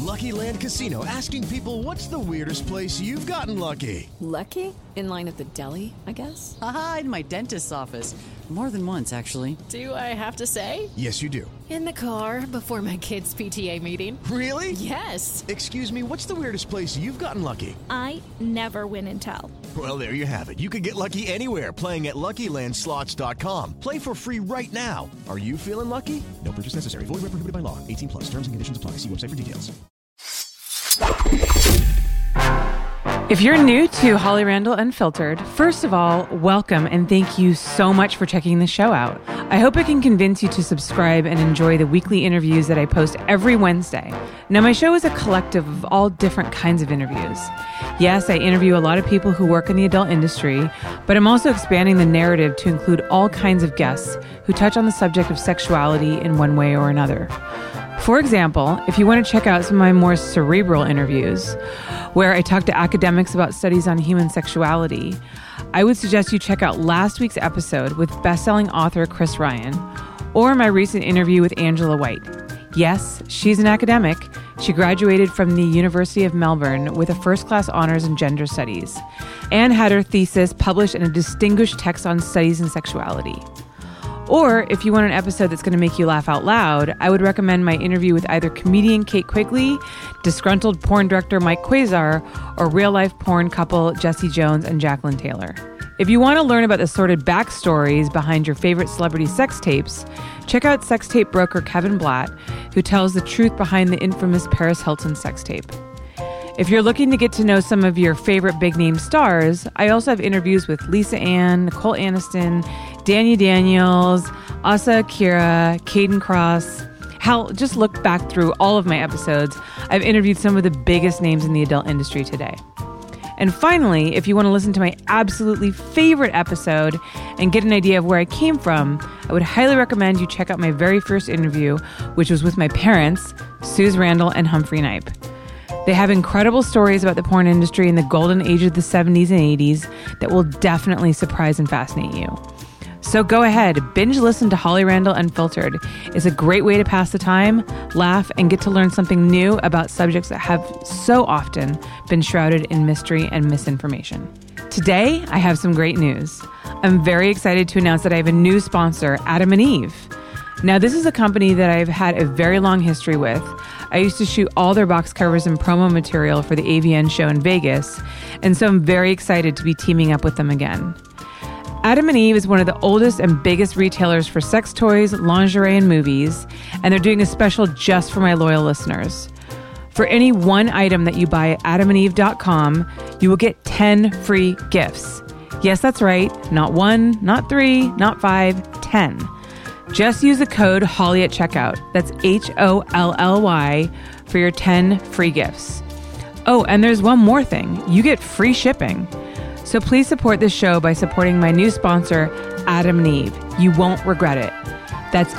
Lucky Land Casino, asking people, what's the weirdest place you've gotten lucky? Lucky? In line at the deli, I guess? Aha, in my dentist's office. More than once, actually. Do I have to say? Yes, you do. In the car before my kids' PTA meeting. Really? Yes. Excuse me, what's the weirdest place you've gotten lucky? I never win and tell. Well, there you have it. You can get lucky anywhere, playing at LuckyLandSlots.com. Play for free right now. Are you feeling lucky? No purchase necessary. Void where prohibited by law. 18 plus. Terms and conditions apply. See website for details. If you're new to Holly Randall Unfiltered, first of all, welcome and thank you so much for checking the show out. I hope it can convince you to subscribe and enjoy the weekly interviews that I post every Wednesday. Now, my show is a collective of all different kinds of interviews. Yes, I interview a lot of people who work in the adult industry, but I'm also expanding the narrative to include all kinds of guests who touch on the subject of sexuality in one way or another. For example, if you want to check out some of my more cerebral interviews, where I talk to academics about studies on human sexuality, I would suggest you check out last week's episode with best-selling author Chris Ryan, or my recent interview with Angela White. Yes, she's an academic. She graduated from the University of Melbourne with a first-class honors in gender studies, and had her thesis published in a distinguished text on studies in sexuality. Or if you want an episode that's going to make you laugh out loud, I would recommend my interview with either comedian Kate Quigley, disgruntled porn director Mike Quasar, or real-life porn couple Jesse Jones and Jacqueline Taylor. If you want to learn about the sordid backstories behind your favorite celebrity sex tapes, check out sex tape broker Kevin Blatt, who tells the truth behind the infamous Paris Hilton sex tape. If you're looking to get to know some of your favorite big-name stars, I also have interviews with Lisa Ann, Nicole Aniston, Danya Daniels, Asa Akira, Caden Cross. Hell, just look back through all of my episodes. I've interviewed some of the biggest names in the adult industry today. And finally, if you want to listen to my absolutely favorite episode and get an idea of where I came from, I would highly recommend you check out my very first interview, which was with my parents, Suze Randall and Humphrey Knipe. They have incredible stories about the porn industry in the golden age of the 70s and 80s that will definitely surprise and fascinate you. So go ahead, binge listen to Holly Randall Unfiltered. It's a great way to pass the time, laugh, and get to learn something new about subjects that have so often been shrouded in mystery and misinformation. Today, I have some great news. I'm very excited to announce that I have a new sponsor, Adam and Eve. Now, this is a company that I've had a very long history with. I used to shoot all their box covers and promo material for the AVN show in Vegas, and so I'm very excited to be teaming up with them again. Adam and Eve is one of the oldest and biggest retailers for sex toys, lingerie, and movies, and they're doing a special just for my loyal listeners. For any one item that you buy at adamandeve.com, you will get 10 free gifts. Yes, that's right. Not 1, not 3, not 5, 10. Just use the code HOLLY at checkout. That's HOLLY for your 10 free gifts. Oh, and there's one more thing. You get free shipping. So please support this show by supporting my new sponsor, Adam and Eve. You won't regret it. That's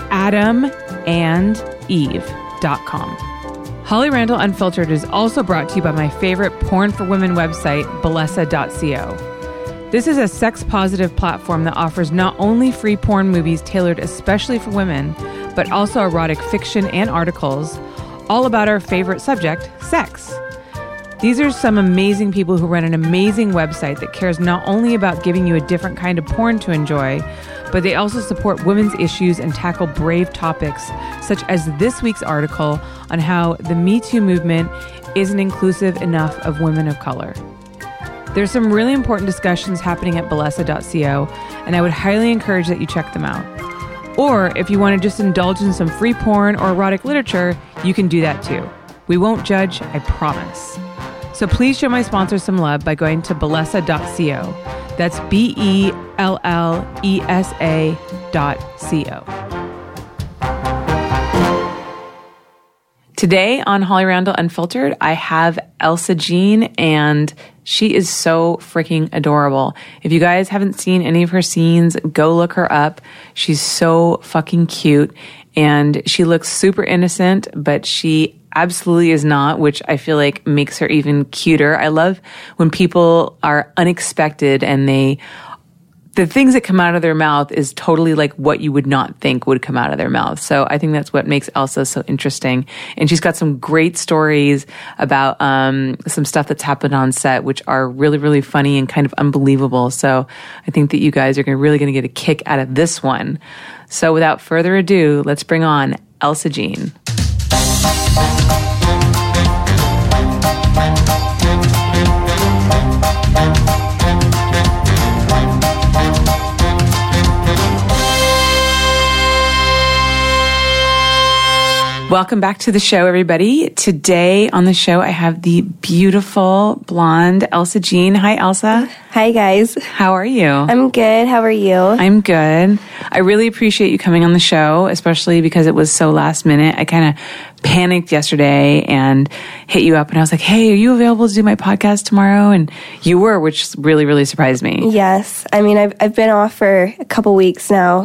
adamandeve.com. Holly Randall Unfiltered is also brought to you by my favorite porn for women website, Bellesa.co. This is a sex-positive platform that offers not only free porn movies tailored especially for women, but also erotic fiction and articles, all about our favorite subject, sex. These are some amazing people who run an amazing website that cares not only about giving you a different kind of porn to enjoy, but they also support women's issues and tackle brave topics, such as this week's article on how the Me Too movement isn't inclusive enough of women of color. There's some really important discussions happening at Bellesa.co, and I would highly encourage that you check them out. Or if you want to just indulge in some free porn or erotic literature, you can do that too. We won't judge, I promise. So please show my sponsors some love by going to Bellesa.co. That's BELLESA.co. Today on Holly Randall Unfiltered, I have Elsa Jean, and she is so freaking adorable. If you guys haven't seen any of her scenes, go look her up. She's so fucking cute, and she looks super innocent, but she absolutely is not, which I feel like makes her even cuter. I love when people are unexpected and they the things that come out of their mouth is totally like what you would not think would come out of their mouth. So I think that's what makes Elsa so interesting. And she's got some great stories about some stuff that's happened on set, which are really, really funny and kind of unbelievable. So I think that you guys are really going to get a kick out of this one. So without further ado, let's bring on Elsa Jean. Welcome back to the show, everybody. Today on the show, I have the beautiful blonde Elsa Jean. Hi, Elsa. Hi, guys. How are you? I'm good. How are you? I'm good. I really appreciate you coming on the show, especially because it was so last minute. I kind of panicked yesterday and hit you up, and I was like, hey, are you available to do my podcast tomorrow? And you were, which really, really surprised me. Yes. I mean, I've been off for a couple weeks now,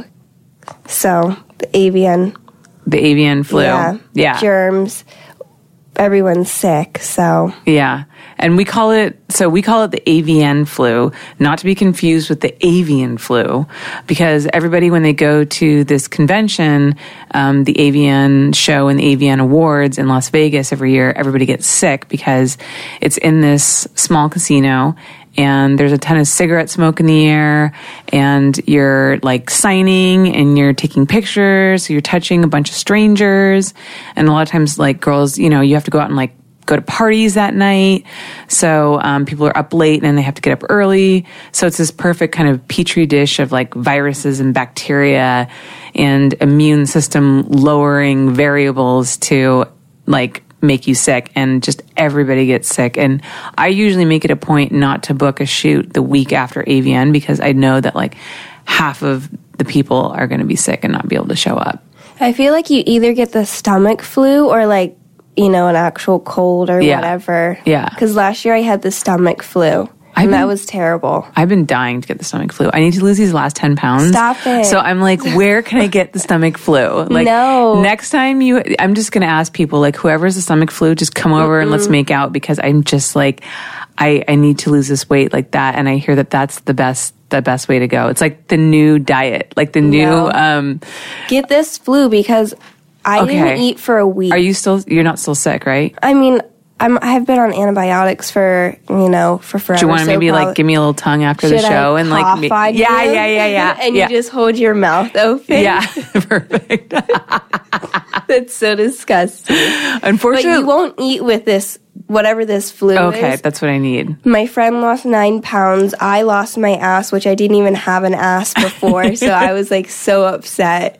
so the avian flu. Yeah. Germs. Everyone's sick, so. Yeah. And we call it the AVN flu, not to be confused with the avian flu, because everybody, when they go to this convention, the AVN show and the AVN Awards in Las Vegas every year, everybody gets sick because it's in this small casino and there's a ton of cigarette smoke in the air, and you're like signing and you're taking pictures, so you're touching a bunch of strangers, and a lot of times like girls, you have to go out and like go to parties that night, so people are up late and they have to get up early, so it's this perfect kind of petri dish of like viruses and bacteria and immune system lowering variables to like make you sick, and just everybody gets sick. And I usually make it a point not to book a shoot the week after AVN because I know that like half of the people are going to be sick and not be able to show up. I feel like you either get the stomach flu or like, an actual cold or whatever. Yeah. Because last year I had the stomach flu. That was terrible. I've been dying to get the stomach flu. I need to lose these last 10 pounds. Stop it. So I'm like, where can I get the stomach flu? Like, no. Next time I'm just going to ask people, like, whoever has the stomach flu, just come over and let's make out, because I'm just like, I need to lose this weight like that. And I hear that that's the best way to go. It's like the new diet, like the new, get this flu because I didn't eat for a week. You're not still sick, right? I mean, I've been on antibiotics for forever. Do you want to maybe like give me a little tongue after the show and like yeah, and you just hold your mouth open? Yeah, perfect. That's so disgusting. Unfortunately, but you won't eat with this whatever this flu is. Okay, that's what I need. My friend lost 9 pounds. I lost my ass, which I didn't even have an ass before, so I was like so upset.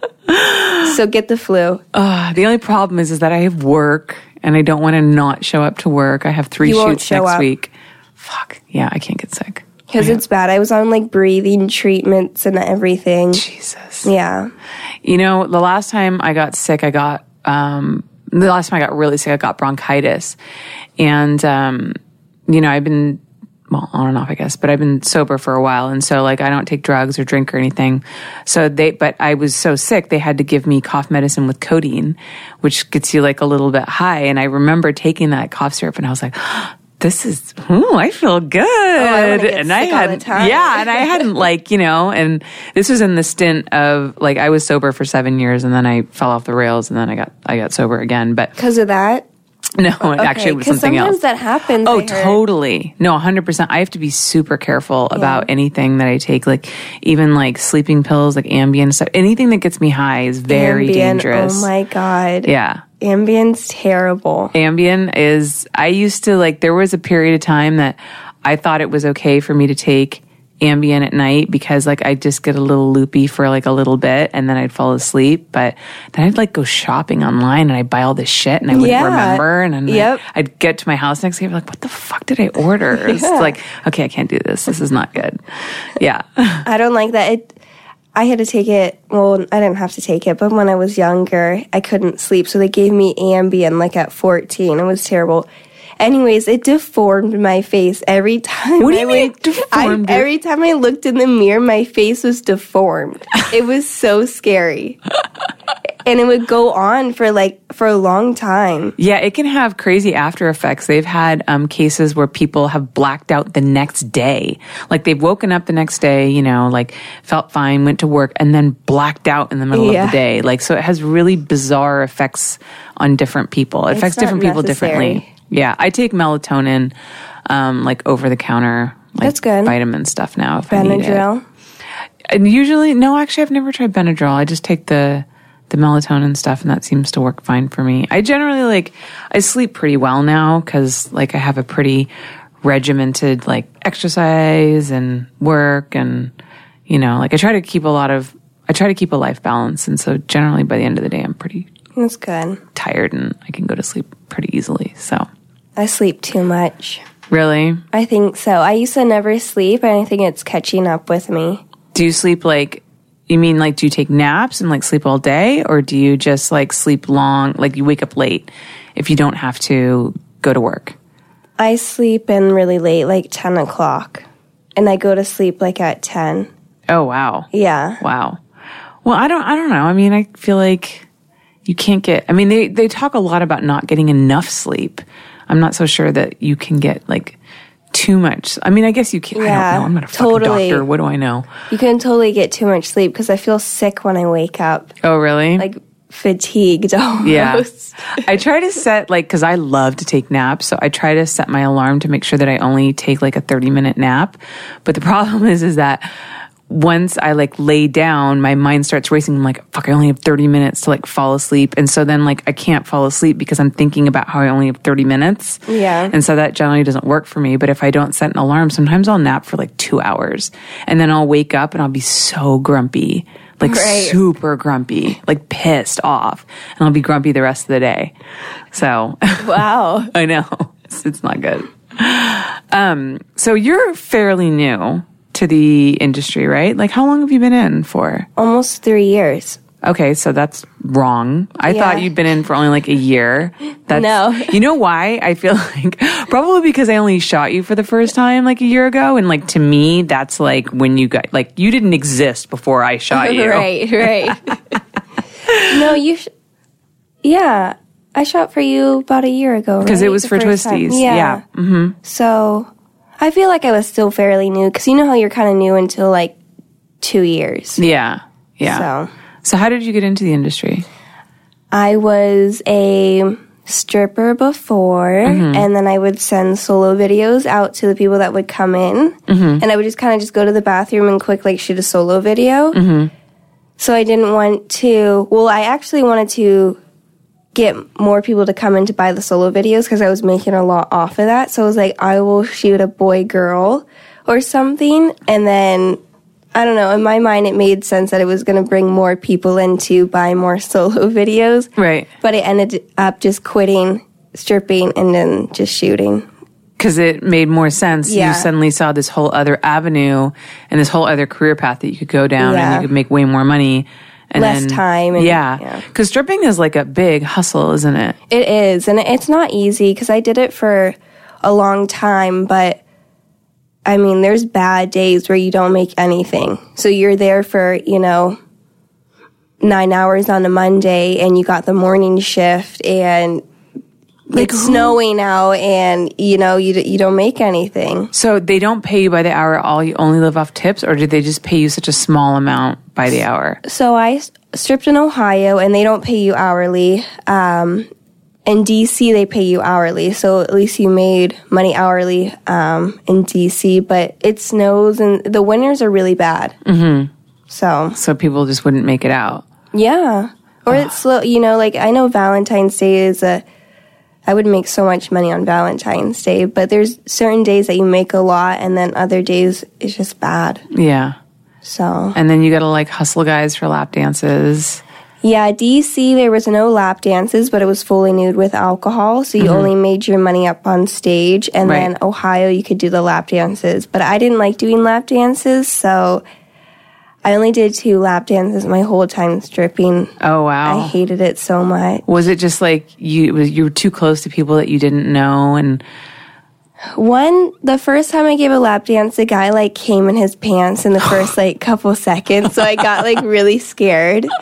So get the flu. The only problem is that I have work. And I don't want to not show up to work. I have 3 shoots next week. Fuck. Yeah, I can't get sick. Because it's bad. I was on like breathing treatments and everything. Jesus. Yeah. The last time I got sick, the last time I got really sick, I got bronchitis. And, I've been, well, on and off, I guess, but I've been sober for a while. And so like, I don't take drugs or drink or anything. But I was so sick, they had to give me cough medicine with codeine, which gets you like a little bit high. And I remember taking that cough syrup and I was like, I feel good. I want to get sick all the time. Yeah. And I hadn't and this was in the stint of like, I was sober for 7 years and then I fell off the rails and then I got sober again. But because of that? No, actually it was something else. Sometimes that happens. Oh, totally. No, 100%. I have to be super careful about anything that I take, like even like sleeping pills, like Ambien stuff. Anything that gets me high is very dangerous. Oh my God. Yeah. Ambien's terrible. Ambien is, I used to there was a period of time that I thought it was okay for me to take Ambien at night because like I'd just get a little loopy for like a little bit and then I'd fall asleep. But then I'd like go shopping online and I'd buy all this shit and I wouldn't remember. And then I'd get to my house next day and be like, what the fuck did I order? It's like, okay, I can't do this. This is not good. Yeah. I don't like that. I had to take it. Well, I didn't have to take it, but when I was younger, I couldn't sleep. So they gave me Ambien like at 14. It was terrible. Anyways, it deformed my face every time. What do you mean deformed? Every time I looked in the mirror, my face was deformed. It was so scary. And it would go on for a long time. Yeah, it can have crazy after effects. They've had cases where people have blacked out the next day. Like they've woken up the next day, felt fine, went to work, and then blacked out in the middle of the day. Like, so it has really bizarre effects on different people. It affects different people differently. Yeah, I take melatonin, over the counter. That's good. Vitamin stuff now if I need it. Benadryl? And usually, no, actually I've never tried Benadryl. I just take the melatonin stuff, and that seems to work fine for me. I generally I sleep pretty well now because I have a pretty regimented exercise and work, and I try to keep a life balance, and so generally by the end of the day I'm pretty That's good. tired and I can go to sleep pretty easily. So I sleep too much. really, I think so. I used to never sleep, and I think it's catching up with me. do you sleep you mean do you take naps and sleep all day, or do you just sleep long, you wake up late if you don't have to go to work? I sleep in really late, 10 o'clock, and I go to sleep at 10. Oh, wow. Yeah. Wow. Well, I don't know. I mean, I feel like you can't get, they talk a lot about not getting enough sleep. I'm not so sure that you can get too much. I guess you can. Yeah, I don't know. I'm not a fucking doctor. What do I know? You can totally get too much sleep because I feel sick when I wake up. Oh, really? Fatigued almost. Yeah. I try to set, because I love to take naps, so I try to set my alarm to make sure that I only take a 30-minute nap. But the problem is that once I lay down, my mind starts racing. I'm like, fuck, I only have 30 minutes to fall asleep. And so then I can't fall asleep because I'm thinking about how I only have 30 minutes. Yeah. And so that generally doesn't work for me. But if I don't set an alarm, sometimes I'll nap for 2 hours. And then I'll wake up and I'll be so grumpy. Super grumpy, pissed off. And I'll be grumpy the rest of the day. So. Wow. I know. It's not good. So you're fairly new to the industry, right? How long have you been in for? Almost 3 years. Okay, so that's wrong. I thought you'd been in for only a year. No. You know why? I feel probably because I only shot you for the first time a year ago. And to me, that's when you got, you didn't exist before I shot you. Right. No, yeah. I shot for you about a year ago, right? Because it was for Twisties. Yeah. Mm-hmm. So I feel like I was still fairly new because you know how you're kind of new until 2 years. Yeah. So how did you get into the industry? I was a stripper before, and then I would send solo videos out to the people that would come in, and I would just kind of go to the bathroom and quick shoot a solo video. So I didn't want to, I actually wanted to get more people to come in to buy the solo videos because I was making a lot off of that. So I was I will shoot a boy-girl or something, and then I don't know, in my mind it made sense that it was going to bring more people in to buy more solo videos. Right. But it ended up just quitting stripping and then just shooting. Because it made more sense. Yeah. You suddenly saw this whole other avenue and this whole other career path that you could go down and you could make way more money. And less time. And, Because stripping is a big hustle, isn't it? It is. And it's not easy because I did it for a long time, but there's bad days where you don't make anything. So you're there for, 9 hours on a Monday and you got the morning shift and it's snowing out and, you don't make anything. So they don't pay you by the hour, you only live off tips, or did they just pay you such a small amount by the hour? So I stripped in Ohio and they don't pay you hourly. In D.C., they pay you hourly, so at least you made money hourly in D.C., but it snows, and the winters are really bad. Mm-hmm. So people just wouldn't make it out. Yeah. Or it's slow, I know Valentine's Day is I would make so much money on Valentine's Day, but there's certain days that you make a lot, and then other days it's just bad. Yeah. So. And then you gotta hustle guys for lap dances. Yeah, D.C., there was no lap dances, but it was fully nude with alcohol, so you only made your money up on stage. And then Ohio, you could do the lap dances. But I didn't like doing lap dances, so I only did 2 lap dances my whole time stripping. Oh, wow. I hated it so much. Was it just you were too close to people that you didn't know? And the first time I gave a lap dance, the guy came in his pants in the first couple seconds, so I got really scared.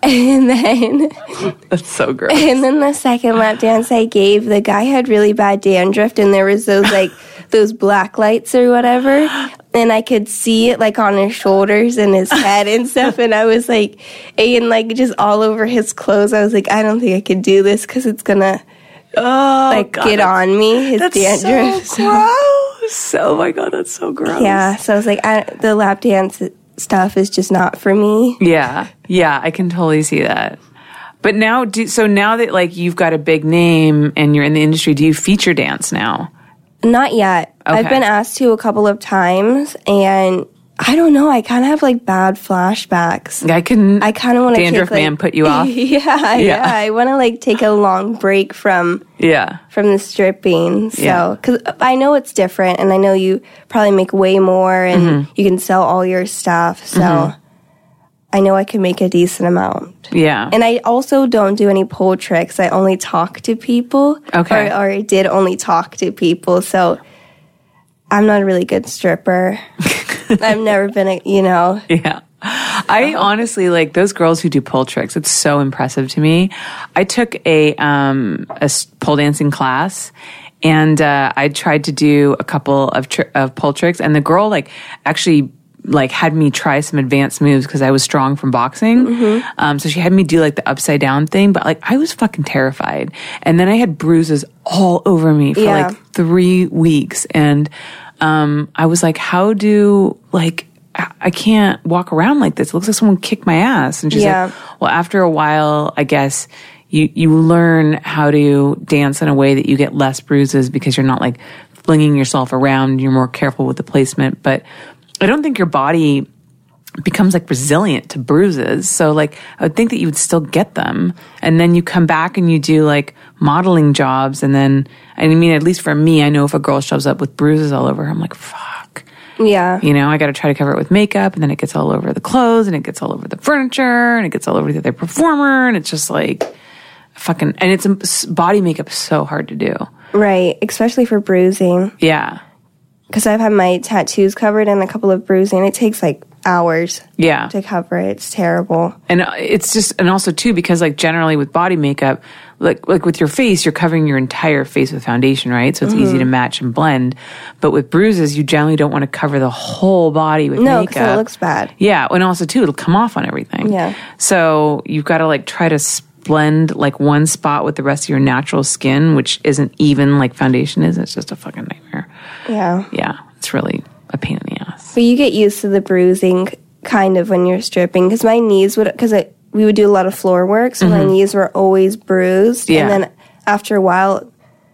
And then That's so gross. And then the second lap dance I gave, the guy had really bad dandruff, and there was those like those black lights or whatever, and I could see it like on his shoulders and his head and stuff, and I was like, and like just all over his clothes. I was like, I don't think I could do this because it's gonna get on me. His dandruff. So gross. Oh my God, that's so gross. Yeah, so I was like, the lap dance stuff is just not for me. Yeah, I can totally see that. But now, now that like you've got a big name and you're in the industry, do you feature dance now? Not yet. Okay. I've been asked to a couple of times, and I don't know. I kind of have like bad flashbacks. I kind of want to Dandruff take, Man put you off. Yeah. I want to like take a long break from the stripping. So, because I know it's different, and I know you probably make way more, and you can sell all your stuff. So, I know I can make a decent amount. Yeah. And I also don't do any pole tricks. I only talk to people. Okay. Or I did only talk to people. So I'm not a really good stripper. I've never been Yeah. I honestly, like, those girls who do pole tricks, it's so impressive to me. I took a pole dancing class, and I tried to do a couple of pole tricks, and the girl, like, actually had me try some advanced moves because I was strong from boxing. So she had me do like the upside down thing, but like I was fucking terrified. And then I had bruises all over me for like 3 weeks. And I was like, I can't walk around like this. It looks like someone kicked my ass. And she's like, well, after a while, I guess you learn how to dance in a way that you get less bruises because you're not like flinging yourself around. You're more careful with the placement. But I don't think your body becomes like resilient to bruises. So like I would think that you would still get them. And then you come back and you do like modeling jobs. And then, I mean, at least for me, I know if a girl shows up with bruises all over her, I'm like, fuck. Yeah. I got to try to cover it with makeup, and then it gets all over the clothes, and it gets all over the furniture, and it gets all over the other performer. And it's just like and it's body makeup is so hard to do. Right. Especially for bruising. Yeah. Because I've had my tattoos covered and a couple of bruising. It takes like hours to cover it. It's terrible. And it's just, and also too, because like generally with body makeup, like with your face, you're covering your entire face with foundation, right? So it's easy to match and blend. But with bruises, you generally don't want to cover the whole body with makeup. No, because it looks bad. Yeah. And also too, it'll come off on everything. Yeah. So you've got to like try to blend like one spot with the rest of your natural skin, which isn't even like foundation is. It's just a fucking nightmare. Yeah. Yeah. It's really a pain in the ass. But you get used to the bruising kind of when you're stripping, because my knees we would do a lot of floor work, so my knees were always bruised. Yeah. And then after a while,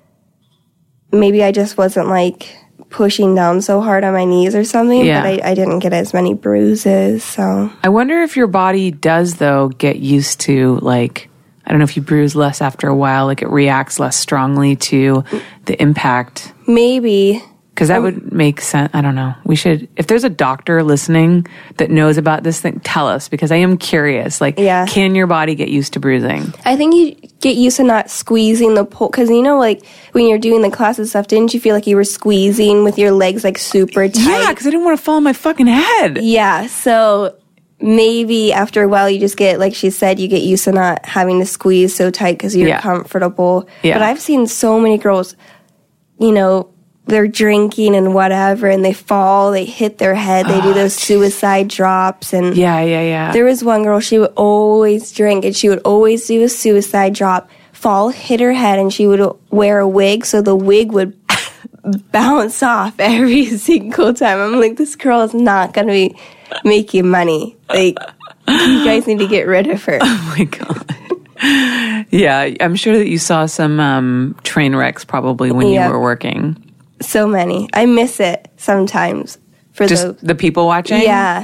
maybe I just wasn't like pushing down so hard on my knees or something, but I didn't get as many bruises. So I wonder if your body does though get used to like, I don't know if you bruise less after a while, like it reacts less strongly to the impact. Maybe. Because that would make sense. I don't know. We should, if there's a doctor listening that knows about this thing, tell us, because I am curious. Like, can your body get used to bruising? I think you get used to not squeezing the pole. Because, like, when you're doing the classes stuff, didn't you feel like you were squeezing with your legs, like, super tight? Yeah, because I didn't want to fall on my fucking head. Yeah, so maybe after a while you just get, like she said, you get used to not having to squeeze so tight because you're comfortable. Yeah. But I've seen so many girls, they're drinking and whatever, and they fall, they hit their head, they do those suicide drops. And there was one girl, she would always drink, and she would always do a suicide drop, fall, hit her head, and she would wear a wig, so the wig would bounce off every single time. I'm like, this girl is not going to be making money. Like, you guys need to get rid of her. Oh my God. Yeah, I'm sure that you saw some train wrecks probably when you were working. So many. I miss it sometimes. For just the people watching? Yeah.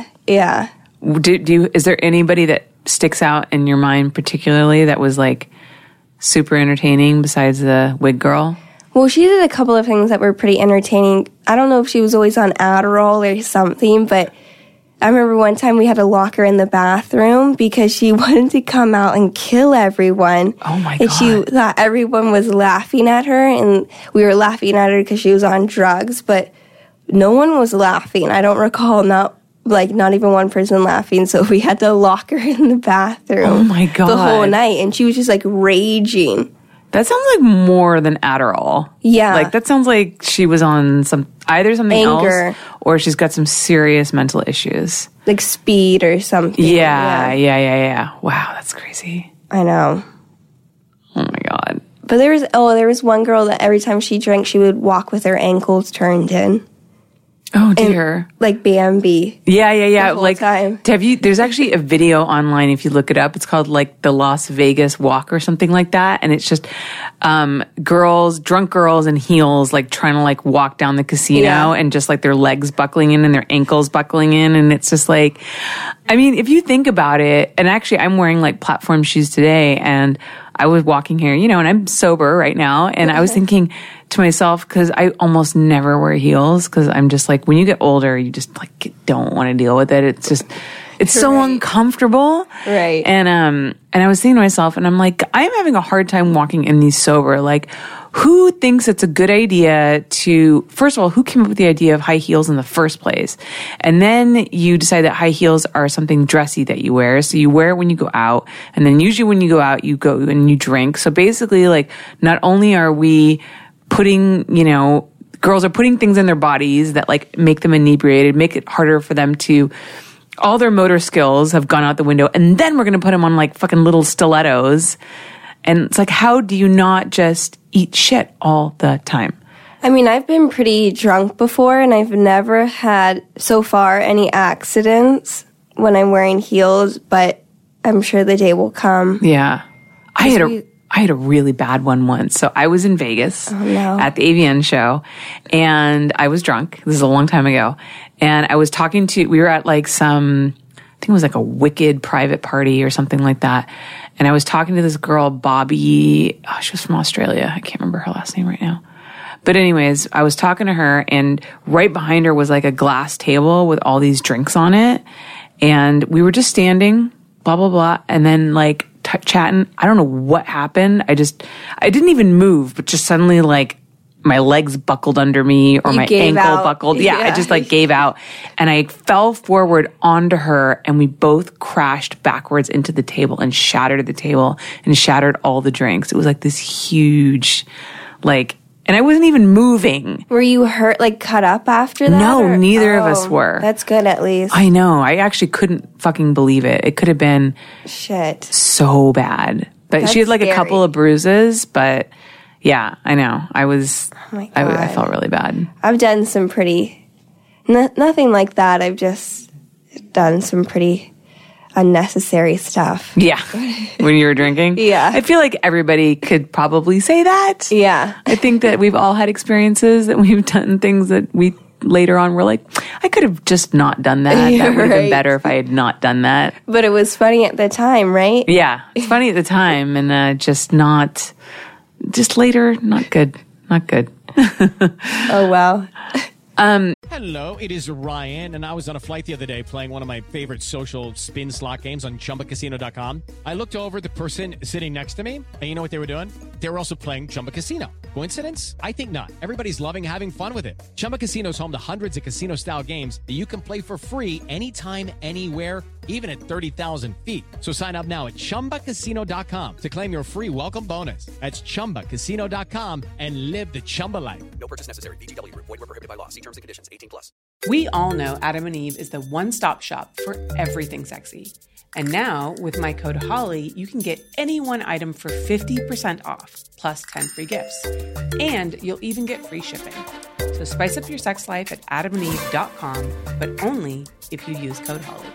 Is there anybody that sticks out in your mind particularly that was like super entertaining besides the wig girl? Well, she did a couple of things that were pretty entertaining. I don't know if she was always on Adderall or something, but I remember one time we had to lock her in the bathroom because she wanted to come out and kill everyone. Oh my God. And she thought everyone was laughing at her, and we were laughing at her because she was on drugs, but no one was laughing. I don't recall not like not even one person laughing, so we had to lock her in the bathroom. Oh my God. The whole night, and she was just like raging. That sounds like more than Adderall. Yeah. Like that sounds like she was on either something Anger. else or she's got some serious mental issues. Like speed or something. Yeah. Wow, that's crazy. I know. Oh my God. But there was one girl that every time she drank, she would walk with her ankles turned in. Oh dear. Like Bambi. Yeah. The whole Like, time. there's actually a video online if you look it up. It's called like the Las Vegas Walk or something like that. And it's just drunk girls in heels, like trying to like walk down the casino and just like their legs buckling in and their ankles buckling in. And it's just like, I mean, if you think about it, and actually I'm wearing like platform shoes today and I was walking here, and I'm sober right now. And I was thinking to myself, because I almost never wear heels, because I'm just like, when you get older, you just like don't want to deal with it. It's just, it's so uncomfortable. Right. And I was thinking to myself, and I'm like, I'm having a hard time walking in these sober. Like, who thinks it's a good idea to, first of all, who came up with the idea of high heels in the first place? And then you decide that high heels are something dressy that you wear. So you wear it when you go out. And then usually when you go out, you go and you drink. So basically, like, not only are we putting, girls are putting things in their bodies that like make them inebriated, make it harder for them to, all their motor skills have gone out the window. And then we're going to put them on like fucking little stilettos. And it's like, how do you not just eat shit all the time? I mean, I've been pretty drunk before, and I've never had, so far, any accidents when I'm wearing heels, but I'm sure the day will come. Yeah. I had a really bad one once. So I was in Vegas at the AVN show, and I was drunk. This is a long time ago. And I was we were at like some, I think it was like a Wicked private party or something like that. And I was talking to this girl, Bobby. Oh, she was from Australia. I can't remember her last name right now. But anyways, I was talking to her, and right behind her was like a glass table with all these drinks on it. And we were just standing, blah, blah, blah. And then like chatting. I don't know what happened. I didn't even move, but just suddenly like my legs buckled under me or my ankle buckled. Yeah, I just like gave out. And I fell forward onto her, and we both crashed backwards into the table and shattered the table and shattered all the drinks. It was like this huge, like, and I wasn't even moving. Were you hurt, like cut up after that? No, neither of us were. That's good at least. I know. I actually couldn't fucking believe it. It could have been so bad. But she had like a couple of bruises, but yeah, I know. I was, I felt really bad. I've done some pretty, nothing like that. I've just done some pretty unnecessary stuff. Yeah. When you were drinking? Yeah. I feel like everybody could probably say that. Yeah. I think that we've all had experiences that we've done things that we later on were like, I could have just not done that. That would have been better if I had not done that. But it was funny at the time, right? Yeah. It's funny at the time, and just later, not good. Not good. Oh, wow. Hello, it is Ryan, and I was on a flight the other day playing one of my favorite social spin slot games on ChumbaCasino.com. I looked over at the person sitting next to me, and you know what they were doing? They were also playing Chumba Casino. Coincidence? I think not. Everybody's loving having fun with it. Chumba Casino is home to hundreds of casino-style games that you can play for free anytime, anywhere, even at 30,000 feet. So sign up now at ChumbaCasino.com to claim your free welcome bonus. That's ChumbaCasino.com and live the Chumba life. No purchase necessary. VGW. Void where prohibited by law. See terms and conditions. 18+. We all know Adam and Eve is the one-stop shop for everything sexy. And now, with my code HOLLY, you can get any one item for 50% off, plus 10 free gifts. And you'll even get free shipping. So spice up your sex life at adamandeve.com, but only if you use code HOLLY.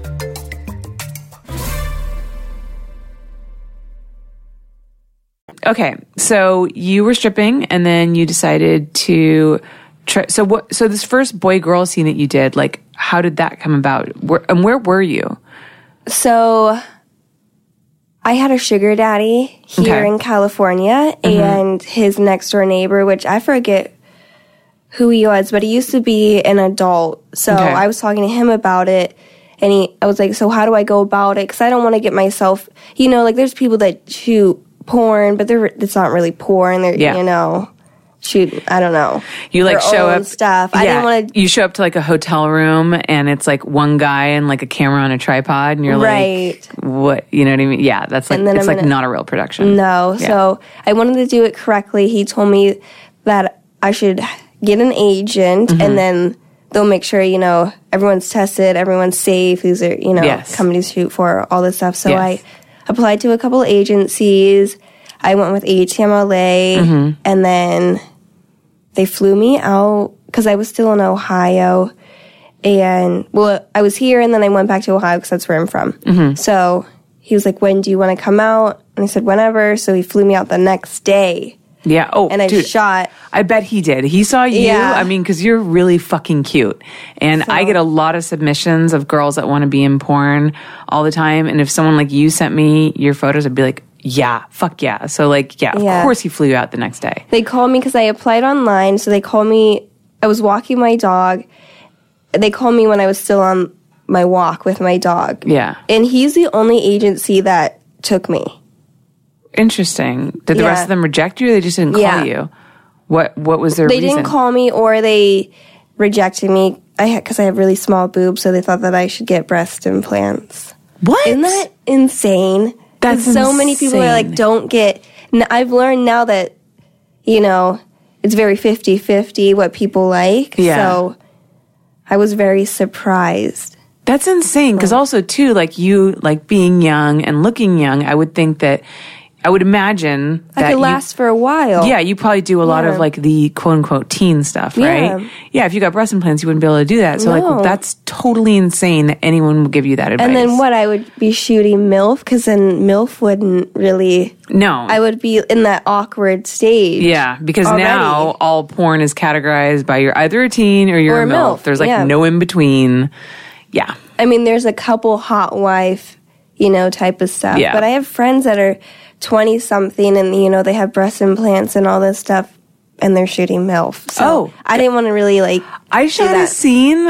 Okay, so you were stripping, and then you decided to try. So this first boy-girl scene that you did, like, how did that come about? Where were you? So I had a sugar daddy here in California, and his next door neighbor, which I forget who he was, but he used to be an adult. So I was talking to him about it, and I was like, so how do I go about it? Because I don't want to get myself, like there's people that shoot porn, but it's not really porn. They're, shoot, I don't know. You like their show own up stuff. I didn't want to. You show up to like a hotel room and it's like one guy and like a camera on a tripod and you're like, what? You know what I mean? Yeah, that's like, it's like not a real production. No. Yeah. So I wanted to do it correctly. He told me that I should get an agent and then they'll make sure, you know, everyone's tested, everyone's safe, who's, you know, coming to shoot for, all this stuff. So I applied to a couple agencies. I went with ATMLA, and then they flew me out because I was still in Ohio. And, well, I was here, and then I went back to Ohio because that's where I'm from. So he was like, when do you want to come out? And I said, whenever. So he flew me out the next day. Yeah. Oh, and I shot. I bet he did. He saw you. Yeah. I mean, because you're really fucking cute. And I get a lot of submissions of girls that want to be in porn all the time. And if someone like you sent me your photos, I'd be like, yeah, fuck yeah. So like, yeah, of course he flew you out the next day. They called me because I applied online. So they called me. I was walking my dog. They called me when I was still on my walk with my dog. Yeah. And he's the only agency that took me. Interesting. Did the rest of them reject you or they just didn't call you? What was their reason? They didn't call me or they rejected me because I have really small boobs, so they thought that I should get breast implants. What? Isn't that insane? That's so many people are like, don't get... I've learned now that, you know, it's very 50-50 what people like. Yeah. So I was very surprised. That's insane. Because also, too, like you, like being young and looking young, I would think that... I would imagine that I could last for a while. Yeah, you probably do a lot of like the quote unquote teen stuff, right? Yeah, if you got breast implants, you wouldn't be able to do that. So like that's totally insane that anyone would give you that advice. And then what? I would be shooting MILF because then MILF wouldn't really. No, I would be in that awkward stage. Yeah, because already. Now all porn is categorized by you're either a teen or you're a MILF. There's like no in between. Yeah, I mean, there's a couple hot wife, you know, type of stuff. Yeah. But I have friends that are 20-something and, you know, they have breast implants and all this stuff and they're shooting MILF. So I didn't want to really, like, I shot a scene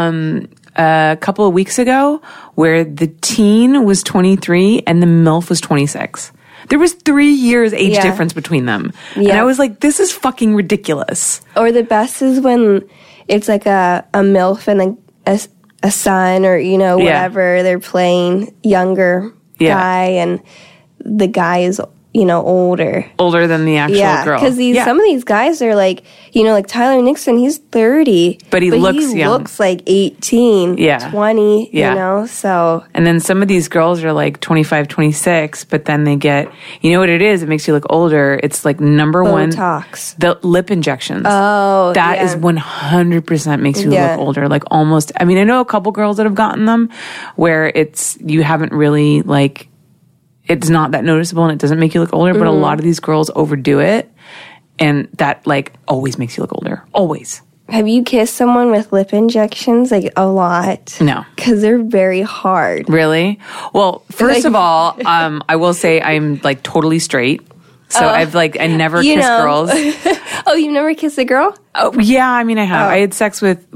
a couple of weeks ago where the teen was 23 and the MILF was 26. There was 3 years age difference between them. And I was like, this is fucking ridiculous. Or the best is when it's like a MILF and a son or, you know, whatever. They're playing younger guy and the guy is, you know, older than the actual girl. Because some of these guys are like, you know, like Tyler Nixon, he's 30. But he looks young. Looks like 18, 20, you know, so. And then some of these girls are like 25, 26, but then they get, you know what it is? It makes you look older. It's like Botox. The lip injections. Oh, that is 100% makes you look older. Like almost, I mean, I know a couple girls that have gotten them where you haven't really like, it's not that noticeable and it doesn't make you look older, but a lot of these girls overdo it and that like always makes you look older. Always. Have you kissed someone with lip injections? Like a lot? No. Because they're very hard. Really? Well, first of all, I will say I'm like totally straight. So I never kissed girls. Oh, you've never kissed a girl? Oh, yeah, I mean I have. I had sex with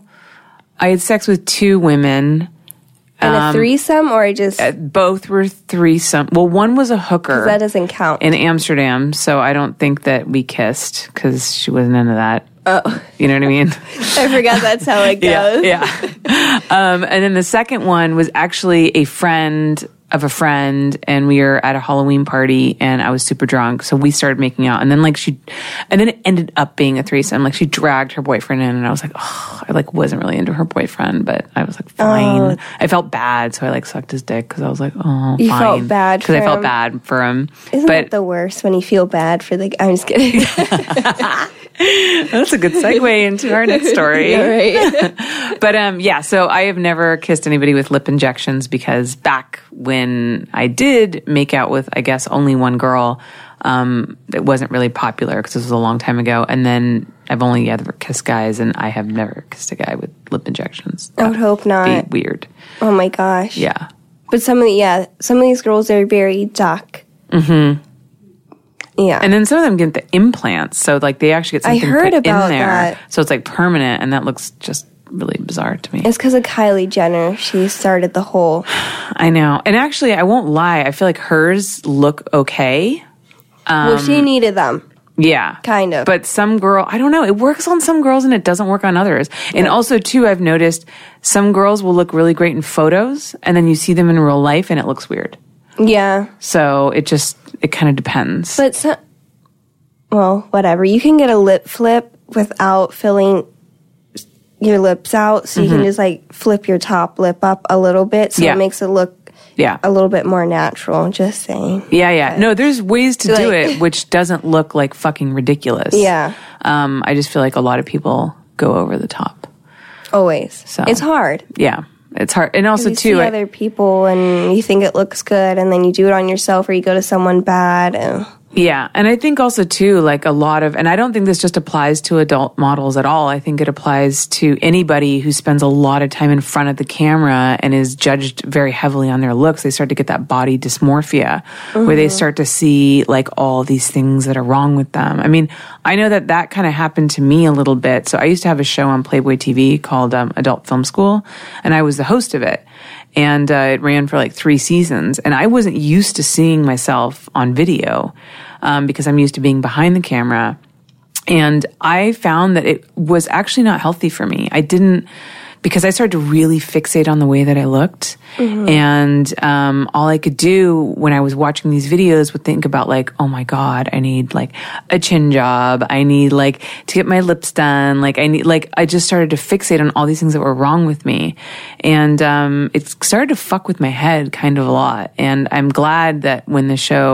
2 women. And a threesome or just... both were threesome. Well, one was a hooker. That doesn't count. In Amsterdam, so I don't think that we kissed because she wasn't into that. Oh. You know what I mean? I forgot that's how it goes. Yeah. And then the second one was actually a friend of a friend, and we were at a Halloween party, and I was super drunk, so we started making out, and then it ended up being a threesome. Like she dragged her boyfriend in, and I was like, oh, I like wasn't really into her boyfriend, but I was like, fine. Oh. I felt bad, so I like sucked his dick because I was like, oh, you fine. Felt bad because I felt bad for him. Isn't that the worst when you feel bad for the? I'm just kidding. That's a good segue into our next story. Yeah, right. But so I have never kissed anybody with lip injections because back when I did make out with, I guess, only one girl, it wasn't really popular because this was a long time ago. And then I've only ever kissed guys, and I have never kissed a guy with lip injections. I would hope not. Be weird. Oh my gosh. Yeah. But some of these girls are very duck. Mm-hmm. Yeah. And then some of them get the implants, so like they actually get something put in there. That. So it's like permanent, and that looks just really bizarre to me. It's because of Kylie Jenner. She started the whole... I know. And actually, I won't lie. I feel like hers look okay. Well, she needed them. Yeah. Kind of. But some girl, I don't know, it works on some girls and it doesn't work on others. And also, too, I've noticed some girls will look really great in photos and then you see them in real life and it looks weird. Yeah. So it kind of depends. But, well, whatever. You can get a lip flip without filling your lips out. So you can just, like, flip your top lip up a little bit so it makes it look a little bit more natural, just saying. Yeah. No, there's ways to do it which doesn't look like fucking ridiculous. Yeah. I just feel like a lot of people go over the top. Always. So it's hard. Yeah. It's hard. And also, you too, see other people and you think it looks good and then you do it on yourself or you go to someone bad. Yeah. And I think also, too, like a lot of, and I don't think this just applies to adult models at all. I think it applies to anybody who spends a lot of time in front of the camera and is judged very heavily on their looks. They start to get that body dysmorphia where they start to see like all these things that are wrong with them. I mean, I know that kind of happened to me a little bit. So I used to have a show on Playboy TV called Adult Film School, and I was the host of it. And it ran for like 3 seasons. And I wasn't used to seeing myself on video because I'm used to being behind the camera. And I found that it was actually not healthy for me. Because I started to really fixate on the way that I looked. And all I could do when I was watching these videos would think about like, oh my God, I need like a chin job. I need like to get my lips done. I just started to fixate on all these things that were wrong with me. And it started to fuck with my head kind of a lot. And I'm glad that when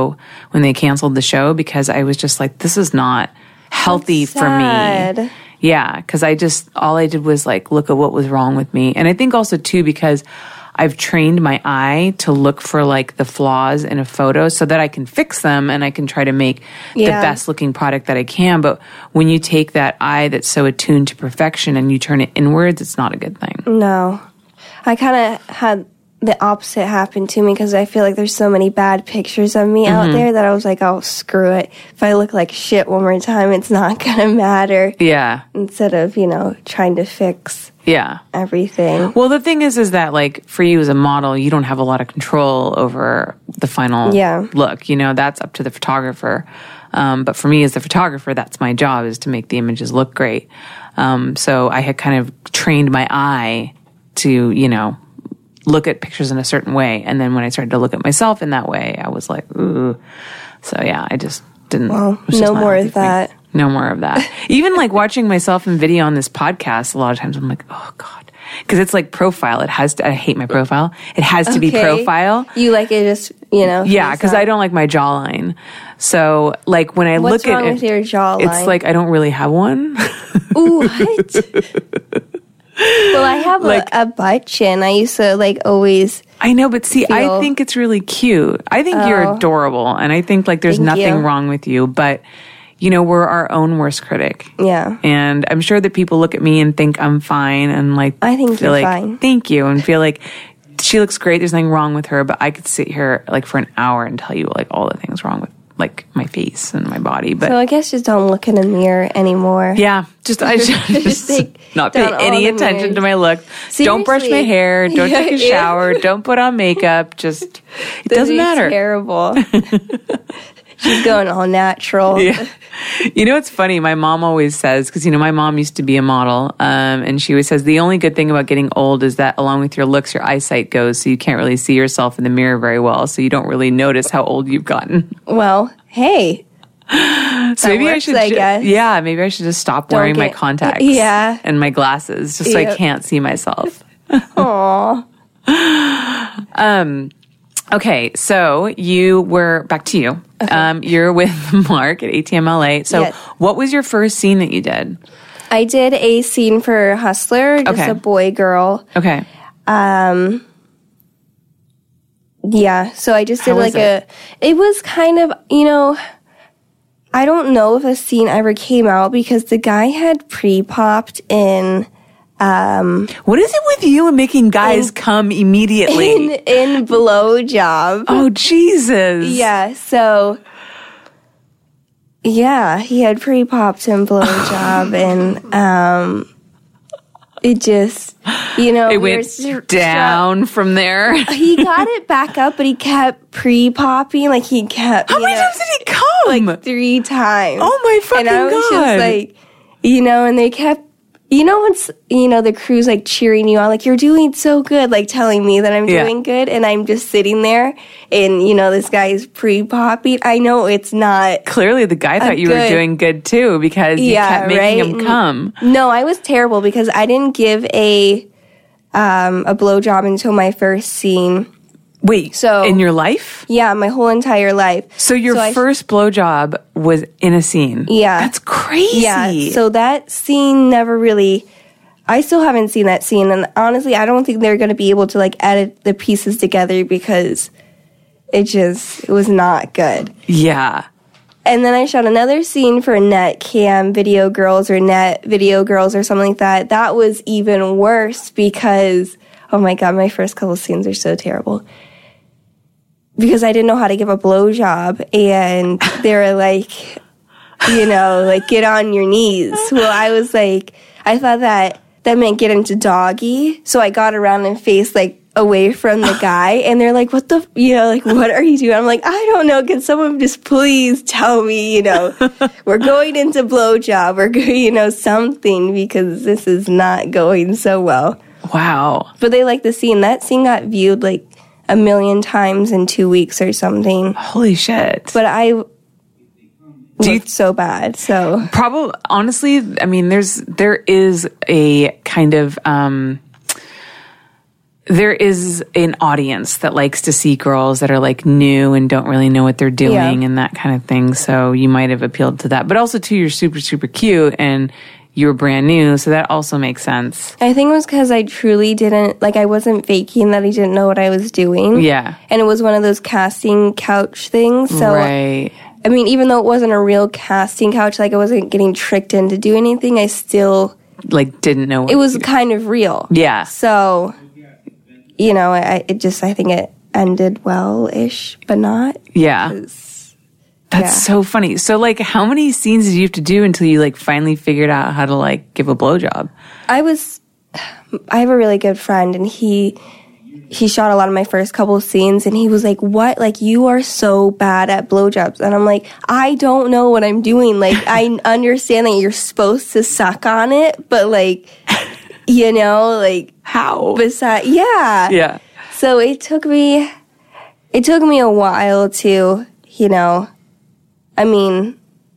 they canceled the show, because I was just like, this is not healthy for me. Yeah, because all I did was like look at what was wrong with me. And I think also too, because I've trained my eye to look for like the flaws in a photo so that I can fix them and I can try to make the best looking product that I can. But when you take that eye that's so attuned to perfection and you turn it inwards, it's not a good thing. No. I kind of had the opposite happen to me because I feel like there's so many bad pictures of me out there that I was like, oh, screw it. If I look like shit one more time, it's not going to matter. Yeah. Instead of, trying to fix everything. Well, the thing is that like for you as a model, you don't have a lot of control over the final look. That's up to the photographer. But for me as the photographer, that's my job, is to make the images look great. So I had kind of trained my eye to, look at pictures in a certain way. And then when I started to look at myself in that way, I was like, ooh. So yeah, I just didn't. Well, no more of that. No more of that. Even like watching myself in video on this podcast, a lot of times I'm like, oh God. Because it's like profile. I hate my profile. It has to be profile. You like it just, Yeah, because I don't like my jawline. So like when I look at it. What's wrong with your jawline? It's like I don't really have one. Ooh, what? Well, I have a butt chin. I used to always. I know, but see, I think it's really cute. I think you're adorable, and I think there's nothing wrong with you. But we're our own worst critic. Yeah, and I'm sure that people look at me and think I'm fine, and I think you're fine. Thank you, and feel like she looks great. There's nothing wrong with her, but I could sit here for an hour and tell you all the things wrong with my face and my body. But so I guess just don't look in the mirror anymore. Yeah, I should not pay any attention to my look. Seriously. Don't brush my hair. Don't take a shower. Don't put on makeup. It doesn't matter. Terrible. She's going all natural. Yeah. It's funny. My mom always says, because, my mom used to be a model, and she always says the only good thing about getting old is that along with your looks, your eyesight goes, so you can't really see yourself in the mirror very well, so you don't really notice how old you've gotten. Well, hey. So maybe I should, yeah, maybe I should just stop wearing my contacts and my glasses just so I can't see myself. Aww. Okay, so you were, back to you. Okay. You're with Mark at ATMLA. So what was your first scene that you did? I did a scene for Hustler, just a boy-girl. Okay. Yeah, so I just did it was kind of, I don't know if a scene ever came out because the guy had pre-popped in... what is it with you and making guys come immediately? In blowjob. Oh, Jesus. Yeah, so... Yeah, he had pre-popped in blowjob and it just... It went down from there. He got it back up, but he kept pre-popping. Like, he kept... How many times did he come? Like 3 times. Oh, my fucking God. And I was just like, and they kept... once, the crew's like cheering you on, like, you're doing so good, like telling me that I'm doing good, and I'm just sitting there, and, this guy's pre-popping. I know it's not. Clearly, the guy thought you were doing good too, because you kept making him come. No, I was terrible because I didn't give a blowjob until my first scene. Wait, so in your life? Yeah, my whole entire life. So your first blowjob was in a scene? Yeah. That's crazy. Yeah, so that scene never really... I still haven't seen that scene, and honestly, I don't think they're going to be able to, like, edit the pieces together because it was not good. Yeah. And then I shot another scene for Net Cam Video Girls or Net Video Girls or something like that. That was even worse because, oh my God, my first couple scenes are so terrible. Because I didn't know how to give a blowjob, and they were like, like, get on your knees. Well, I was like, I thought that meant get into doggy. So I got around and faced, like, away from the guy, and they're like, what the, like, what are you doing? I'm like, I don't know. Can someone just please tell me, we're going into blowjob or, something, because this is not going so well. Wow. But they like the scene. That scene got viewed, like, 1 million times in 2 weeks or something. Holy shit. But I looked so bad, so. Probably, honestly, I mean, there is a kind of, there is an audience that likes to see girls that are, like, new and don't really know what they're doing and that kind of thing. So you might have appealed to that. But also, too, you're super, super cute and you were brand new, so that also makes sense. I think it was because I truly didn't, like, I wasn't faking that I didn't know what I was doing. Yeah. And it was one of those casting couch things. So, right. I mean, even though it wasn't a real casting couch, like, I wasn't getting tricked into do anything, I still... Like, didn't know what it was kind of real. Yeah. So, I think it ended well-ish, but not. Yeah. That's so funny. So, like, how many scenes did you have to do until you, like, finally figured out how to, like, give a blowjob? I have a really good friend, and he shot a lot of my first couple of scenes, and he was like, what? Like, you are so bad at blowjobs. And I'm like, I don't know what I'm doing. Like, I understand that you're supposed to suck on it, but, like, like... How? Yeah. Yeah. So it took me a while to, I mean,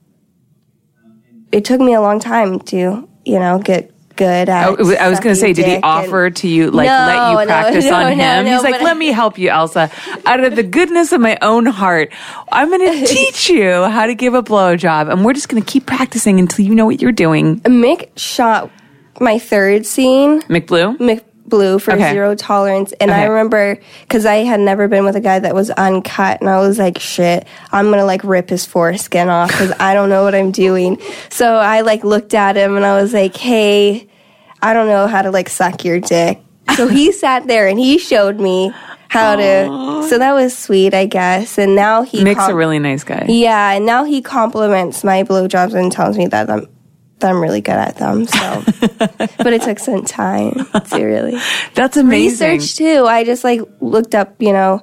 it took me a long time to, get good at I was going to say, did he offer to you, like, let you practice on him? He's like, let me help you, Elsa. Out of the goodness of my own heart, I'm going to teach you how to give a blowjob, and we're just going to keep practicing until you know what you're doing. Mick shot my third scene. Mick Blue for Zero Tolerance. And I remember, because I had never been with a guy that was uncut, and I was like, shit, I'm going to, like, rip his foreskin off because I don't know what I'm doing. So I, like, looked at him and I was like, hey, I don't know how to, like, suck your dick. So he sat there and he showed me how to. So that was sweet, I guess. And now Mick's a really nice guy. Yeah, and now he compliments my blowjobs and tells me that I'm really good at them, so. But it took some time to really. That's amazing. Research, too. I just, like, looked up,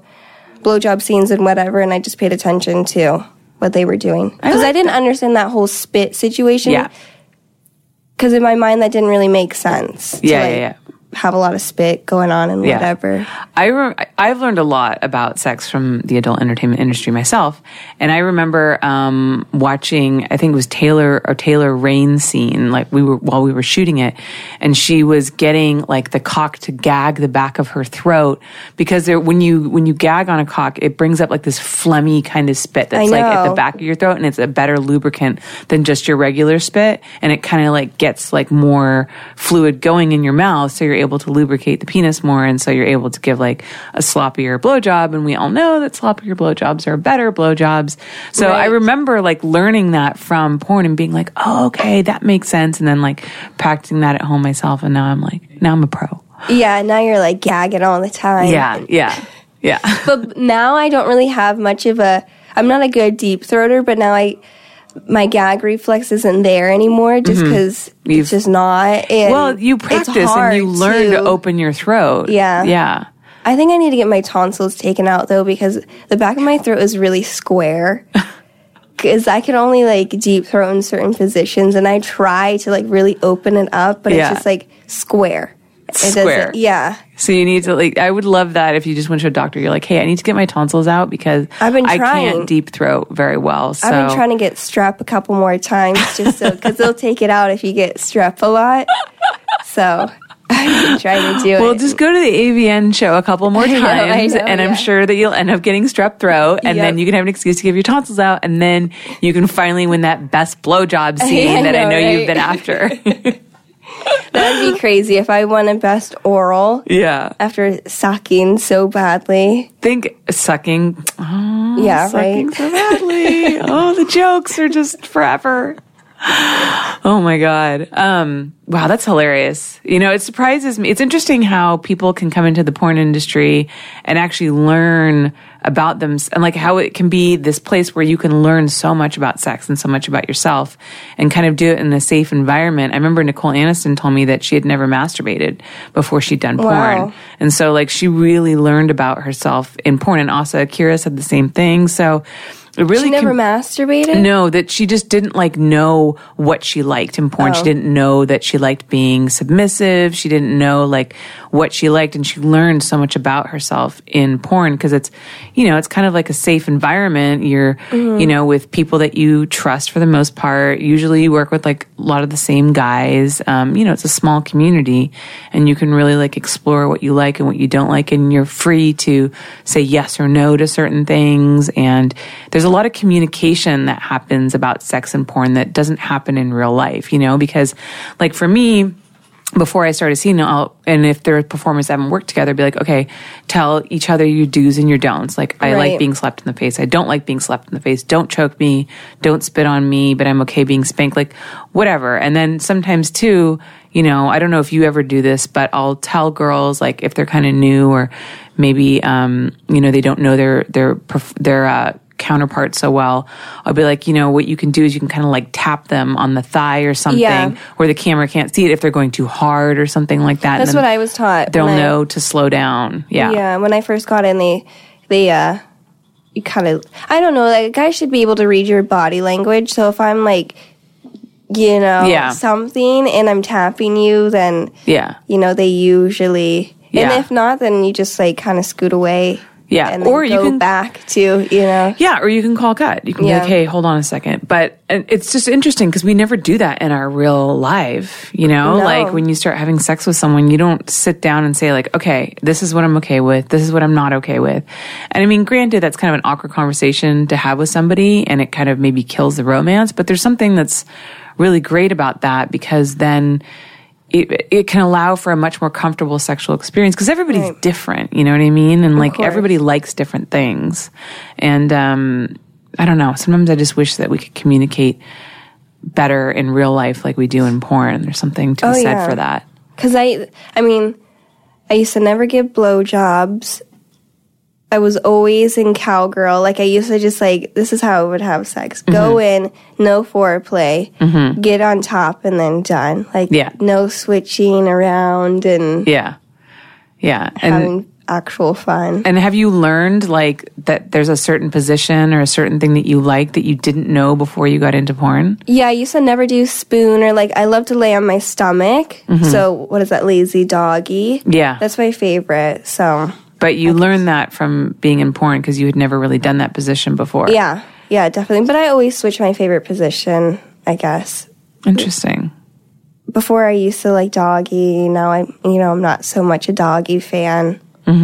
blowjob scenes and whatever, and I just paid attention to what they were doing. Because I didn't understand that whole spit situation. Yeah. Because in my mind, that didn't really make sense. Yeah. Have a lot of spit going on and whatever. I've learned a lot about sex from the adult entertainment industry myself, and I remember watching, I think it was Taylor Rain's scene, like while we were shooting it, and she was getting, like, the cock to gag the back of her throat, because when you gag on a cock, it brings up, like, this phlegmy kind of spit that's, like, at the back of your throat, and it's a better lubricant than just your regular spit, and it kind of, like, gets, like, more fluid going in your mouth, so you're able to lubricate the penis more, and so you're able to give, like, a sloppier blowjob, and we all know that sloppier blowjobs are better blowjobs. So I remember, like, learning that from porn and being like, oh, okay, that makes sense, and then, like, practicing that at home myself, and now I'm a pro. Yeah, now you're, like, gagging all the time. Yeah. But now I don't really have much of I'm not a good deep throater, but now my gag reflex isn't there anymore just because it's just not. And well, you practice and you learn to open your throat. Yeah. Yeah. I think I need to get my tonsils taken out, though, because the back of my throat is really square. Because I can only, like, deep throat in certain positions, and I try to, like, really open it up, but it's just, like, square. Square. Yeah. So you need to, like, I would love that if you just went to a doctor. You're like, hey, I need to get my tonsils out because I've been trying. I can't deep throat very well. So. I've been trying to get strep a couple more times just so, because they'll take it out if you get strep a lot. So I've been trying to do it. Well, just go to the AVN show a couple more times, I know, and I'm sure that you'll end up getting strep throat, and then you can have an excuse to give your tonsils out, and then you can finally win that best blowjob scene that I know you've been after. That'd be crazy if I won a best oral. Yeah. After sucking so badly. Think sucking. Oh, yeah, sucking right. so badly. Oh, the jokes are just forever. Oh my God. Wow, that's hilarious. You know, it surprises me. It's interesting how people can come into the porn industry and actually learn about them, and like how it can be this place where you can learn so much about sex and so much about yourself and kind of do it in a safe environment. I remember Nicole Aniston told me that she had never masturbated before she'd done porn. Wow. And so like she really learned about herself in porn, and Asa Akira said the same thing. So it really she never masturbated? No, that she just didn't like know what she liked in porn. She didn't know that she liked being submissive. She didn't know like what she liked, and she learned so much about herself in porn because it's, you know, it's kind of like a safe environment. You're, you know, with people that you trust for the most part. Usually you work with like a lot of the same guys. You know, it's a small community, and you can really like explore what you like and what you don't like, and you're free to say yes or no to certain things. And there's a lot of communication that happens about sex and porn that doesn't happen in real life, you know, because like for me, before I started seeing it, and if there are performers that haven't worked together, I'd be like, okay, tell each other your do's and your don'ts. Like, I like being slapped in the face. I don't like being slapped in the face. Don't choke me. Don't spit on me, but I'm okay being spanked. Like, whatever. And then sometimes too, you know, I don't know if you ever do this, but I'll tell girls, like, if they're kind of new or maybe, you know, they don't know their counterpart so well, I'll be like, you know, what you can do is you can kind of like tap them on the thigh or something where the camera can't see it if they're going too hard or something like that. That's what I was taught. They'll know to slow down. Yeah. Yeah. When I first got in, you kind of, I don't know, like a guy should be able to read your body language. So if I'm like, you know, something and I'm tapping you, then, you know, they usually, and if not, then you just like kind of scoot away. Yeah, and then or you can back to, you know. Yeah, or you can call cut. You can be like, hey, hold on a second. But it's just interesting because we never do that in our real life, you know? No. Like when you start having sex with someone, you don't sit down and say like, okay, this is what I'm okay with. This is what I'm not okay with. And I mean, granted, that's kind of an awkward conversation to have with somebody and it kind of maybe kills the romance. But there's something that's really great about that because then it can allow for a much more comfortable sexual experience because everybody's different, you know what I mean? And like everybody likes different things. And I don't know, sometimes I just wish that we could communicate better in real life like we do in porn. There's something to be said for that. Because I mean, I used to never give blowjobs. I was always in cowgirl. Like, I used to just, like, this is how I would have sex. Go in, no foreplay, get on top, and then done. Like, no switching around and having actual fun. And have you learned, like, that there's a certain position or a certain thing that you like that you didn't know before you got into porn? Yeah, I used to never do spoon or, like, I love to lay on my stomach. So, what is that, lazy doggy? Yeah. That's my favorite, so... But you learned that from being in porn because you had never really done that position before. Yeah, definitely. But I always switch my favorite position, I guess. Interesting. Before I used to like doggy. Now I'm not so much a doggy fan.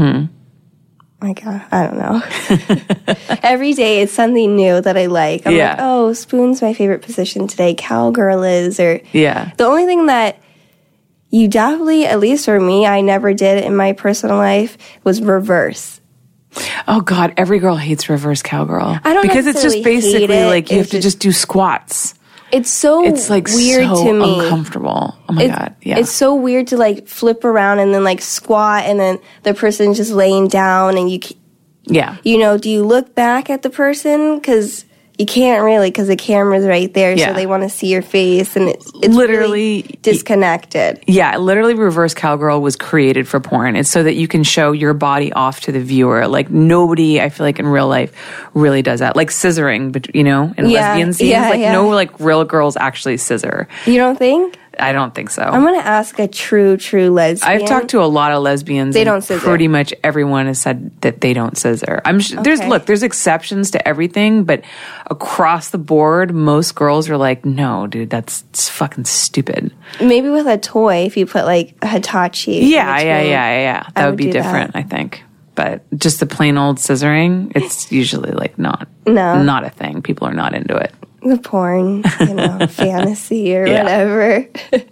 Like, I don't know. Every day it's something new that I like. I'm like, oh, spoon's my favorite position today. Cowgirl is, or the only thing that you definitely, at least for me, I never did in my personal life, was reverse. Oh, God, every girl hates reverse cowgirl. I don't because it's just basically like you have to just do squats. It's like weird so to me. Uncomfortable. Oh my God. Yeah. It's so weird to like flip around and then like squat and then the person's just laying down and you know, do you look back at the person? Because you can't really because the camera's right there, Yeah. so they want to see your face, and it's Literally- really disconnected. Yeah, literally reverse cowgirl was created for porn. It's so that you can show your body off to the viewer. Like nobody, I feel like in real life really does that. Like scissoring, but in lesbian scenes, no like real girls actually scissor. You don't think? I don't think so. I'm gonna ask a true lesbian. I've talked to a lot of lesbians. They and don't scissor. Pretty much everyone has said that they don't scissor. There's exceptions to everything, but across the board, most girls are like, no, dude, that's fucking stupid. Maybe with a toy, if you put like a Hitachi. Yeah. That would be do different, I think. But just the plain old scissoring, it's usually like not a thing. People are not into it. The porn, fantasy or whatever.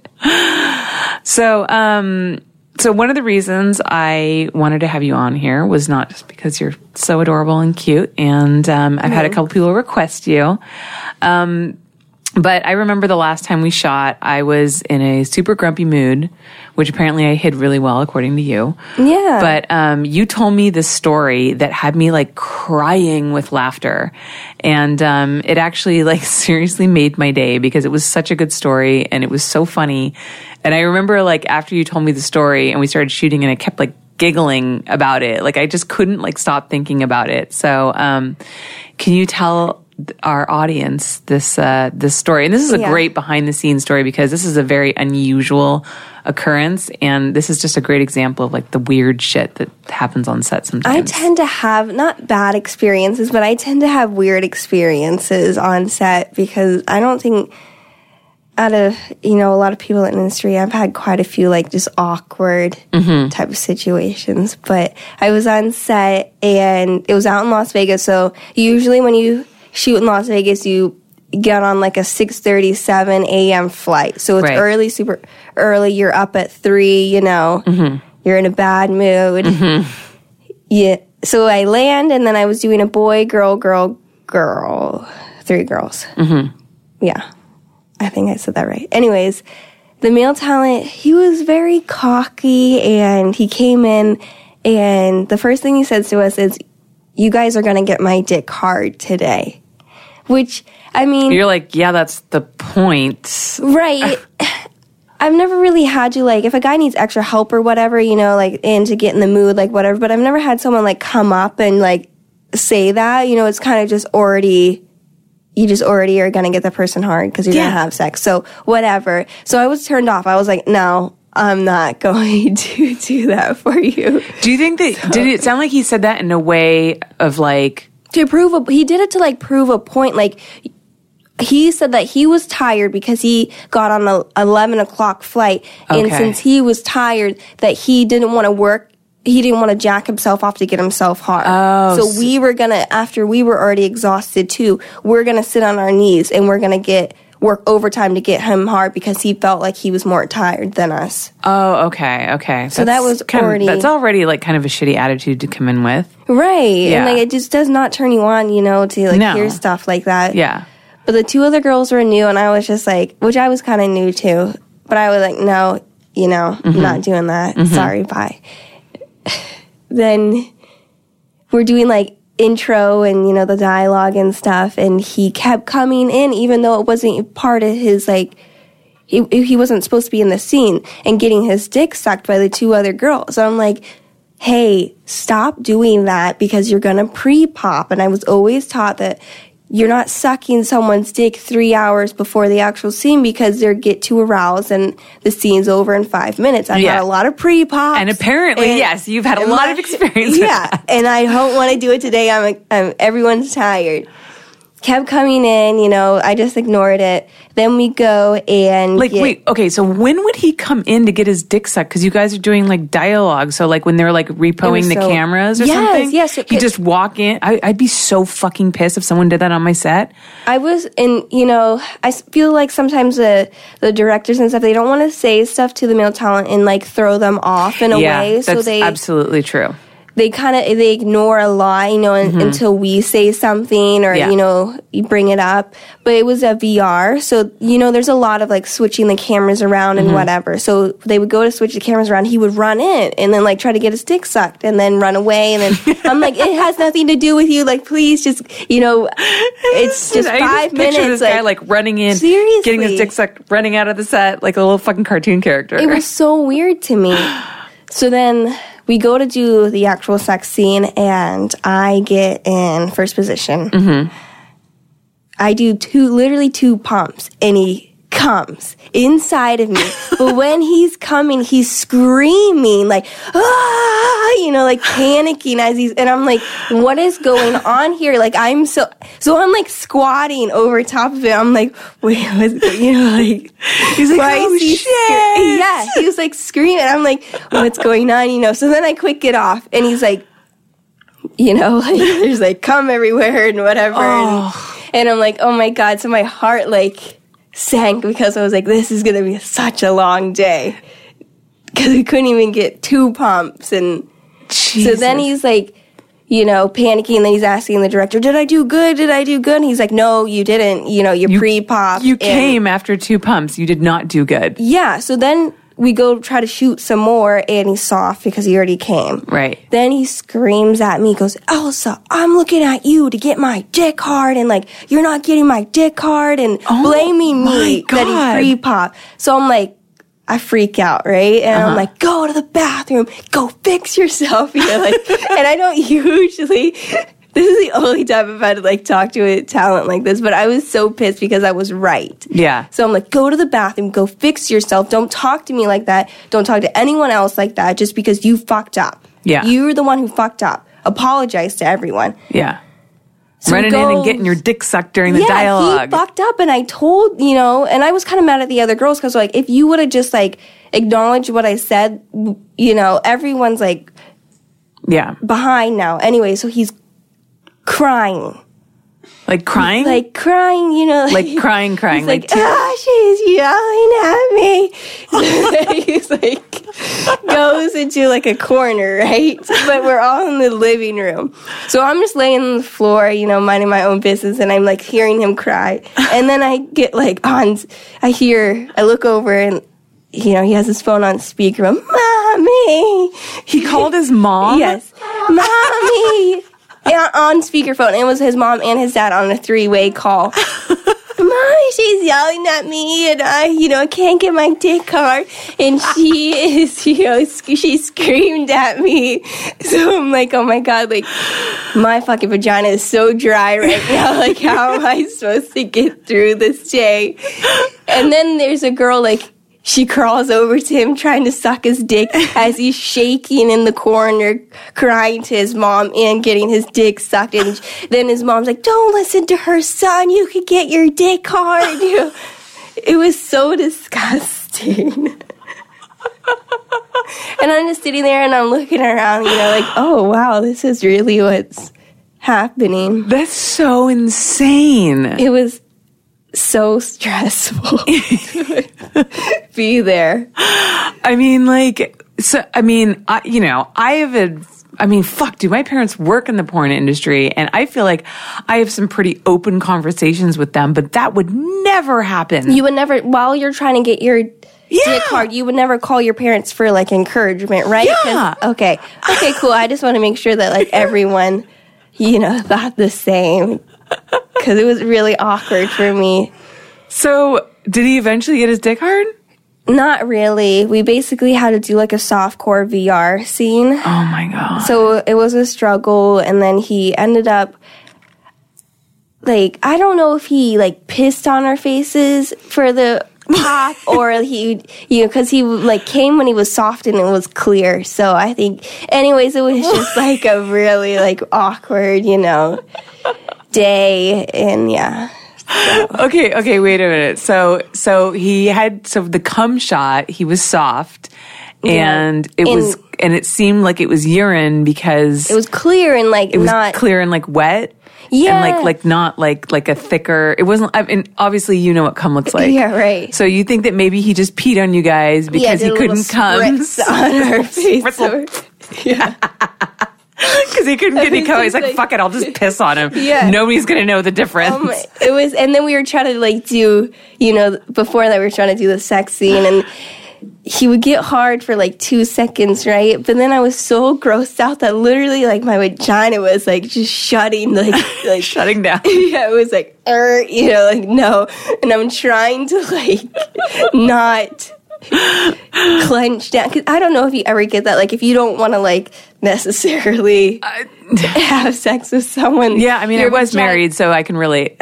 So one of the reasons I wanted to have you on here was not just because you're so adorable and cute, and I've had a couple people request you. But I remember the last time we shot, I was in a super grumpy mood, which apparently I hid really well, according to you. Yeah. But you told me this story that had me like crying with laughter. And it actually like seriously made my day because it was such a good story and it was so funny. And I remember like after you told me the story and we started shooting and I kept like giggling about it. Like I just couldn't like stop thinking about it. So can you tell our audience this story? And this is a great behind the scenes story because this is a very unusual occurrence, and this is just a great example of like the weird shit that happens on set sometimes. I tend to have not bad experiences, but I tend to have weird experiences on set because I don't think out of a lot of people in the industry, I've had quite a few like just awkward type of situations. But I was on set and it was out in Las Vegas, so usually when you shoot in Las Vegas, you get on like a 6:37 a.m. flight. So it's early, super early. You're up at 3, you're in a bad mood. Yeah. So I land and then I was doing a boy, girl, 3 girls. Yeah. I think I said that right. Anyways, the male talent, he was very cocky and he came in and the first thing he says to us is, you guys are going to get my dick hard today. Which, I mean... You're like, yeah, that's the point. Right. I've never really had to, like, if a guy needs extra help or whatever, and to get in the mood, like, whatever, but I've never had someone, like, come up and, like, say that. It's kind of just already... You just already are going to get the person hard because you're going to have sex. So, whatever. So I was turned off. I was like, no, I'm not going to do that for you. Do you think that... Did it sound like he said that in a way of, like... He did it to like prove a point. Like he said that he was tired because he got on a 11 o'clock flight, and since he was tired, that he didn't want to work. He didn't want to jack himself off to get himself hard. So we were gonna, after we were already exhausted too, we're gonna sit on our knees and we're gonna work overtime to get him hard because he felt like he was more tired than us. Oh, okay. So that was that's already like kind of a shitty attitude to come in with. Right. Yeah. And like it just does not turn you on, to like hear stuff like that. Yeah. But the 2 other girls were new and I was just like, which I was kind of new too, but I was like, no, I'm not doing that. Sorry, bye. Then we're doing like intro and the dialogue and stuff, and he kept coming in even though it wasn't part of his like he wasn't supposed to be in the scene, and getting his dick sucked by the 2 other girls. So I'm like, hey, stop doing that because you're gonna pre-pop. And I was always taught that you're not sucking someone's dick 3 hours before the actual scene because they get too aroused and the scene's over in 5 minutes. I've had a lot of pre-pops. And apparently, yes, you've had a lot of experience with that. And I don't want to do it today. Everyone's tired. Kept coming in, I just ignored it. Then we go and wait, okay, so when would he come in to get his dick sucked? Because you guys are doing like dialogue, so like when they're like repoing the cameras or something? Yes. He just walk in. I'd be so fucking pissed if someone did that on my set. I was, and I feel like sometimes the directors and stuff, they don't want to say stuff to the male talent and like throw them off in a way. That's absolutely true. they ignore a lot, until we say something or, you bring it up. But it was a VR. So, there's a lot of like switching the cameras around and whatever. So they would go to switch the cameras around. He would run in and then like try to get his dick sucked and then run away. And then I'm like, it has nothing to do with you. Like, please just, it's just 5 minutes. This guy like running in, seriously, getting his dick sucked, running out of the set like a little fucking cartoon character. It was so weird to me. So then we go to do the actual sex scene, and I get in first position. Mm-hmm. I do literally two pumps, and he comes inside of me. But when he's coming, he's screaming like, like panicking and I'm like, what is going on here? Like I'm I'm like squatting over top of it. I'm like, wait, what's like he's like, oh shit. Yeah, he was like screaming. I'm like, what's going on? So then I quick get off, and he's like, like there's like cum everywhere and whatever. And I'm like, oh my God. So my heart like sank because I was like, this is going to be such a long day. Because we couldn't even get two pumps. And Jesus. So then he's like, panicking. And then he's asking the director, did I do good? And he's like, no, you didn't. You pre-popped. You came after two pumps. You did not do good. Yeah. So then we go try to shoot some more, and he's soft because he already came. Right. Then he screams at me, goes, Elsa, I'm looking at you to get my dick hard, and like, you're not getting my dick hard, and blaming me that he pre-popped. So I'm like, I freak out, right? And I'm like, go to the bathroom, go fix yourself. And I don't usually... This is the only time I've had to like talk to a talent like this, but I was so pissed because I was right. Yeah. So I'm like, go to the bathroom, go fix yourself. Don't talk to me like that. Don't talk to anyone else like that just because you fucked up. Yeah. You're the one who fucked up. Apologize to everyone. Yeah. So running in and getting your dick sucked during the dialogue. He fucked up, and I told, and I was kind of mad at the other girls because like, if you would have just like acknowledged what I said, everyone's like behind now. Anyway, so he's crying. Like crying? Like crying, Like crying. He's like, she's yelling at me. He's like, goes into like a corner, right? But we're all in the living room. So I'm just laying on the floor, minding my own business, and I'm like hearing him cry. And then I get like I look over, and he has his phone on speaker. Mommy! He called his mom? Yes. Mommy! Yeah, on speakerphone. It was his mom and his dad on a 3-way call. Mommy, she's yelling at me, and I can't get my dick hard. And she is, she screamed at me. So I'm like, oh my God, like, my fucking vagina is so dry right now. Like, how am I supposed to get through this day? And then there's a girl, like, she crawls over to him trying to suck his dick as he's shaking in the corner, crying to his mom and getting his dick sucked. And then his mom's like, don't listen to her, son. You could get your dick hard. It was so disgusting. And I'm just sitting there and I'm looking around, like, oh, wow, this is really what's happening. That's so insane. It was so stressful to be there. I mean, fuck, do my parents work in the porn industry? And I feel like I have some pretty open conversations with them, but that would never happen. You would never, while you're trying to get your dick hard, you would never call your parents for like encouragement, right? Yeah. Okay, cool. I just want to make sure that like everyone, thought the same. Because it was really awkward for me. So, did he eventually get his dick hard? Not really. We basically had to do like a softcore VR scene. Oh my God. So it was a struggle, and then he ended up, like, I don't know if he like pissed on our faces for the pop or he, because he like came when he was soft and it was clear. So I think, anyways, it was just like a really like awkward, day, and yeah. So. Okay, wait a minute. So he had the cum shot, he was soft, and it seemed like it was urine because it was clear and like it was not clear and like wet. Yeah. And like not like a thicker, it wasn't, I mean, obviously you know what cum looks like. Yeah, right. So you think that maybe he just peed on you guys because he couldn't cum. On our face. Yeah. Because he couldn't get any coat. He's like, fuck it, I'll just piss on him. Yeah. Nobody's going to know the difference. It was, and then we were trying to like do, before that we were trying to do the sex scene, and he would get hard for like 2 seconds, right? But then I was so grossed out that literally like my vagina was like just shutting, like shutting down. Yeah, it was like, like no. And I'm trying to like not clench down, because I don't know if you ever get that, like if you don't want to like necessarily have sex with someone. Yeah, I mean, I was married, so I can relate.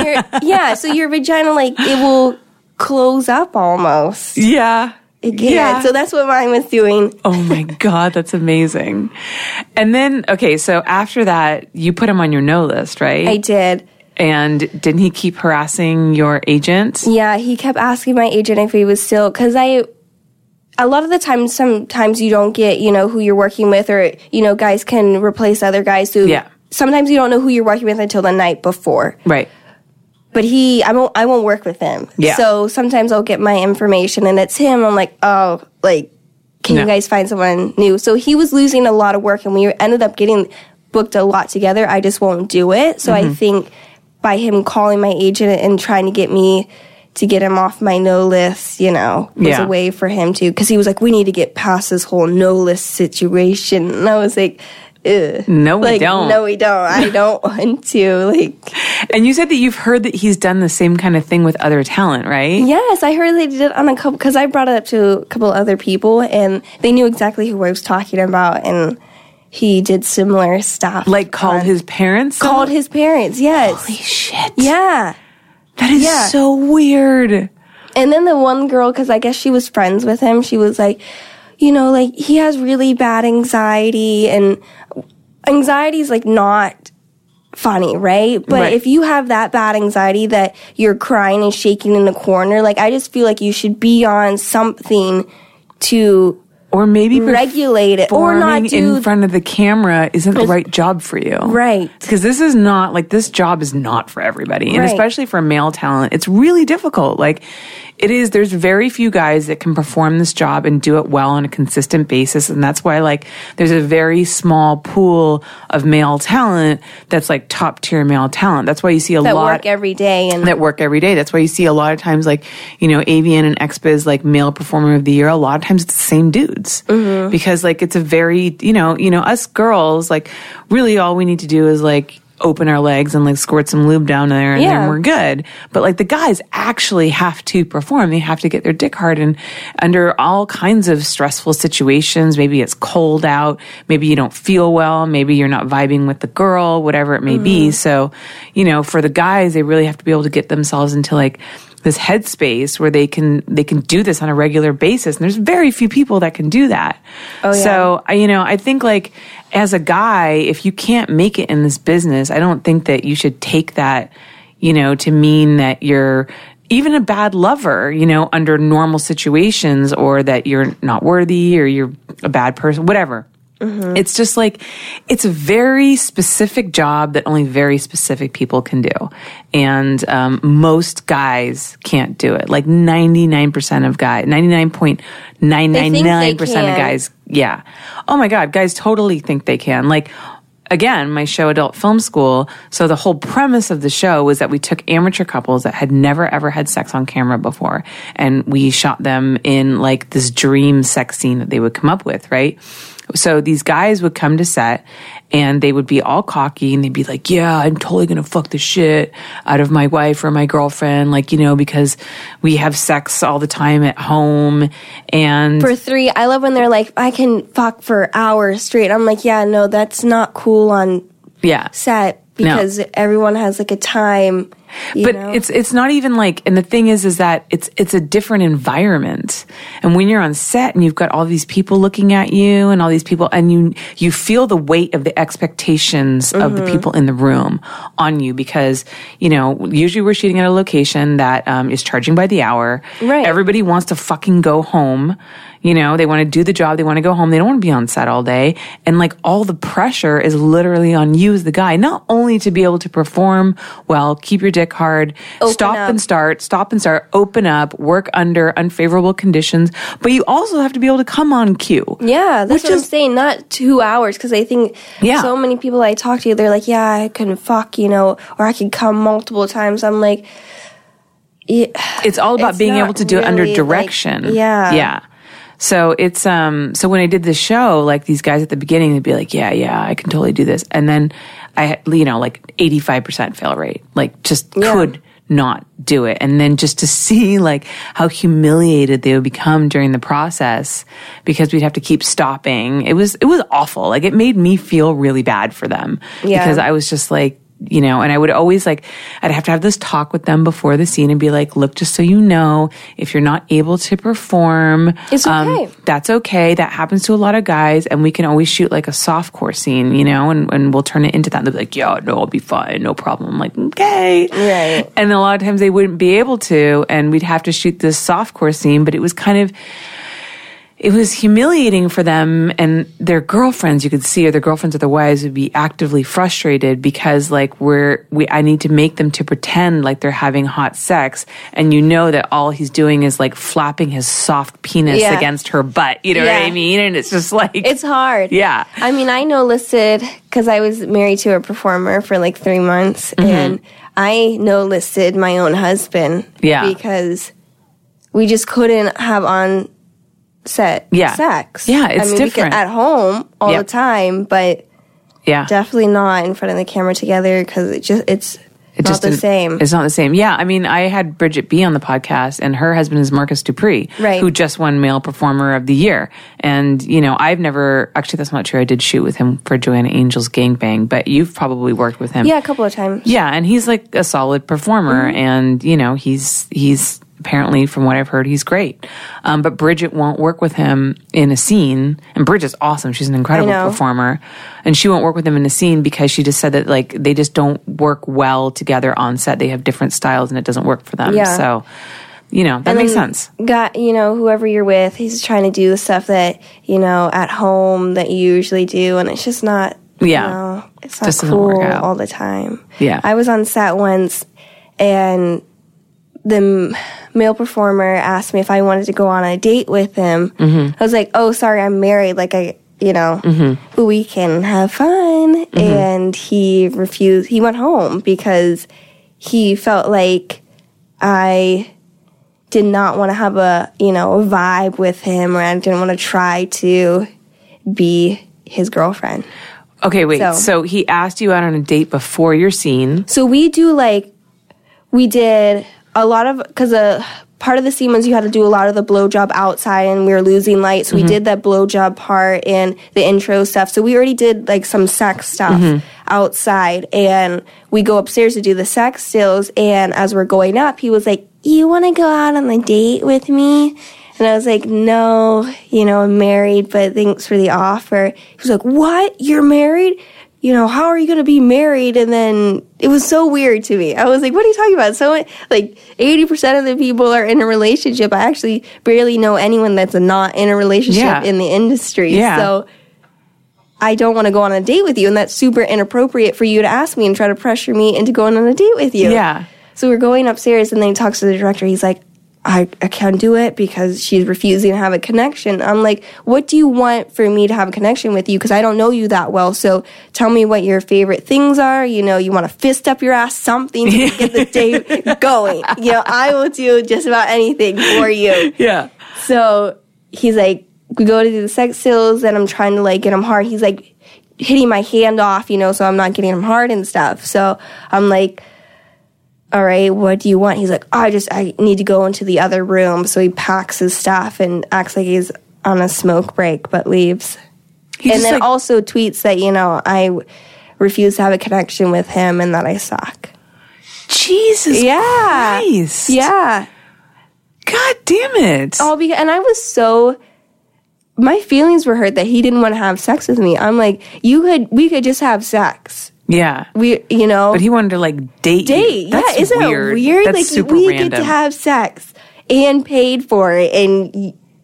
So your vagina, like, it will close up almost. Yeah. Yeah. So that's what mine was doing. Oh my God, that's amazing. And then, okay, so after that, you put him on your no list, right? I did. And didn't he keep harassing your agent? Yeah, he kept asking my agent if he was still, because a lot of the time, sometimes you don't get, who you're working with, or, guys can replace other guys. So sometimes you don't know who you're working with until the night before. Right. But I won't work with him. Yeah. So sometimes I'll get my information and it's him. I'm like, oh, like, can you guys find someone new? So he was losing a lot of work, and we ended up getting booked a lot together. I just won't do it. So I think by him calling my agent and trying to get me to get him off my no list, was a way for him to, because he was like, we need to get past this whole no list situation. And I was like, ugh. No, we don't. No, we don't. I don't want to. And you said that you've heard that he's done the same kind of thing with other talent, right? Yes, I heard they did it on a couple, because I brought it up to a couple other people, and they knew exactly who I was talking about, and he did similar stuff. Like called his parents? Called his parents, yes. Holy shit. Yeah. That is so weird. And then the one girl, because I guess she was friends with him, she was like, he has really bad anxiety, and anxiety is like not funny, right? But if you have that bad anxiety that you're crying and shaking in the corner, like, I just feel like you should be on something to, or maybe regulate it, or not do in front of the camera isn't the right job for you, right? Because this is not like, this job is not for everybody, and especially for male talent, it's really difficult. Like, it is, there's very few guys that can perform this job and do it well on a consistent basis. And that's why, like, there's a very small pool of male talent that's like top tier male talent. That's why you see a lot that work every day. That's why you see a lot of times, like, AVN and XBiz, like, male performer of the year, a lot of times it's the same dudes. Mm-hmm. Because, like, it's a very, us girls, like, really all we need to do is, like, open our legs and like squirt some lube down there, and then we're good. But like, the guys actually have to perform. They have to get their dick hard, and under all kinds of stressful situations. Maybe it's cold out, maybe you don't feel well, maybe you're not vibing with the girl, whatever it may be. So, for the guys, they really have to be able to get themselves into like this headspace where they can do this on a regular basis. And there's very few people that can do that. Oh, yeah. So, I think like, as a guy, if you can't make it in this business, I don't think that you should take that, to mean that you're even a bad lover, under normal situations, or that you're not worthy, or you're a bad person, whatever. Mm-hmm. It's just like, it's a very specific job that only very specific people can do. And most guys can't do it. Like 99% of guys, 99.999% of guys, yeah. Oh my God, guys totally think they can. Like, again, my show, Adult Film School, so the whole premise of the show was that we took amateur couples that had never ever had sex on camera before, and we shot them in like this dream sex scene that they would come up with, right? So these guys would come to set, and they would be all cocky, and they'd be like, yeah, I'm totally going to fuck the shit out of my wife or my girlfriend, like, because we have sex all the time at home. And for three, I love when they're like, I can fuck for hours straight. I'm like, yeah, no, that's not cool on set, because everyone has like a time. But it's not even like, and the thing is that it's a different environment. And when you're on set and you've got all these people looking at you and all these people, and you feel the weight of the expectations of the people in the room on you, because, usually we're shooting at a location that is charging by the hour. Right. Everybody wants to fucking go home. You know, they want to do the job. They want to go home. They don't want to be on set all day. And like all the pressure is literally on you as the guy, not only to be able to perform well, keep your dick hard, stop and start, open up, work under unfavorable conditions, but you also have to be able to come on cue. Yeah, that's what I'm saying. Not 2 hours, because I think so many people I talk to, they're like, yeah, I can fuck, you know, or I can come multiple times. I'm like, it's all about being able to do it under direction. Like, yeah. So it's so when I did the show, like these guys at the beginning, they'd be like, yeah, I can totally do this. And then I had, you know, like 85% fail rate, like just could not do it. And then just to see like how humiliated they would become during the process because we'd have to keep stopping. It was awful. Like it made me feel really bad for them because I was just like, you know, and I would always like, I'd have to have this talk with them before the scene and be like, look, just so you know, if you're not able to perform, it's okay. That's okay. That happens to a lot of guys, and we can always shoot like a softcore scene, you know, and we'll turn it into that. And they'll be like, yeah, no, I'll be fine. No problem. I'm like, okay. Right. And a lot of times they wouldn't be able to, and we'd have to shoot this softcore scene, but it was kind of, it was humiliating for them and their girlfriends, you could see, or their girlfriends or their wives would be actively frustrated because like I need to make them to pretend like they're having hot sex, and you know that all he's doing is like flapping his soft penis against her butt, you know what I mean? And it's just like, it's hard. Yeah. I mean, I no-listed because I was married to a performer for like 3 months, and I no-listed my own husband because we just couldn't have on set sex. Yeah, it's different. We could at home all the time, but definitely not in front of the camera together because it's not the same. It's not the same. Yeah, I mean, I had Bridget B on the podcast, and her husband is Marcus Dupree, who just won Male Performer of the Year. And, you know, I've never, actually that's not true, I did shoot with him for Joanna Angel's Gangbang, but you've probably worked with him. Yeah, a couple of times. Yeah, and he's like a solid performer, and, you know, he's apparently, from what I've heard, he's great. But Bridget won't work with him in a scene. And Bridget's awesome. She's an incredible performer. And she won't work with him in a scene because she just said that, like, they just don't work well together on set. They have different styles and it doesn't work for them. Yeah. So, you know, that makes sense. You know, whoever you're with, he's trying to do the stuff that, you know, at home that you usually do. And it's just not, you know, it's not cool all the time. Yeah. I was on set once and the male performer asked me if I wanted to go on a date with him. I was like, oh, sorry, I'm married. Like, we can have fun. And he refused. He went home because he felt like I did not want to have a vibe with him, or I didn't want to try to be his girlfriend. Okay, wait. So he asked you out on a date before your scene. So we did a lot of, because part of the scene was you had to do a lot of the blowjob outside, and we were losing light, so we did that blowjob part and the intro stuff. So we already did like some sex stuff outside, and we go upstairs to do the sex stills. And as we're going up, he was like, "You want to go out on a date with me?" And I was like, "No, I'm married, but thanks for the offer." He was like, "What? You're married? How are you going to be married?" And then it was so weird to me. I was like, what are you talking about? So, like, 80% of the people are in a relationship. I actually barely know anyone that's not in a relationship in the industry. Yeah. So I don't want to go on a date with you. And that's super inappropriate for you to ask me and try to pressure me into going on a date with you. Yeah. So we're going upstairs, and then he talks to the director. He's like, I can't do it because she's refusing to have a connection. I'm like, what do you want for me to have a connection with you? Because I don't know you that well. So tell me what your favorite things are. You want to fist up your ass, something to get the date going. I will do just about anything for you. Yeah. So he's like, we go to do the sex stills, and I'm trying to like get him hard. He's like hitting my hand off, so I'm not getting him hard and stuff. So I'm like, all right, what do you want? He's like, I need to go into the other room. So he packs his stuff and acts like he's on a smoke break, but leaves. And then also tweets that, I refuse to have a connection with him and that I suck. Jesus Christ. Yeah. God damn it. And I was my feelings were hurt that he didn't want to have sex with me. I'm like, we could just have sex. Yeah. But he wanted to like date you. That's isn't weird. It weird? That's like super we random. get to have sex and paid for it, and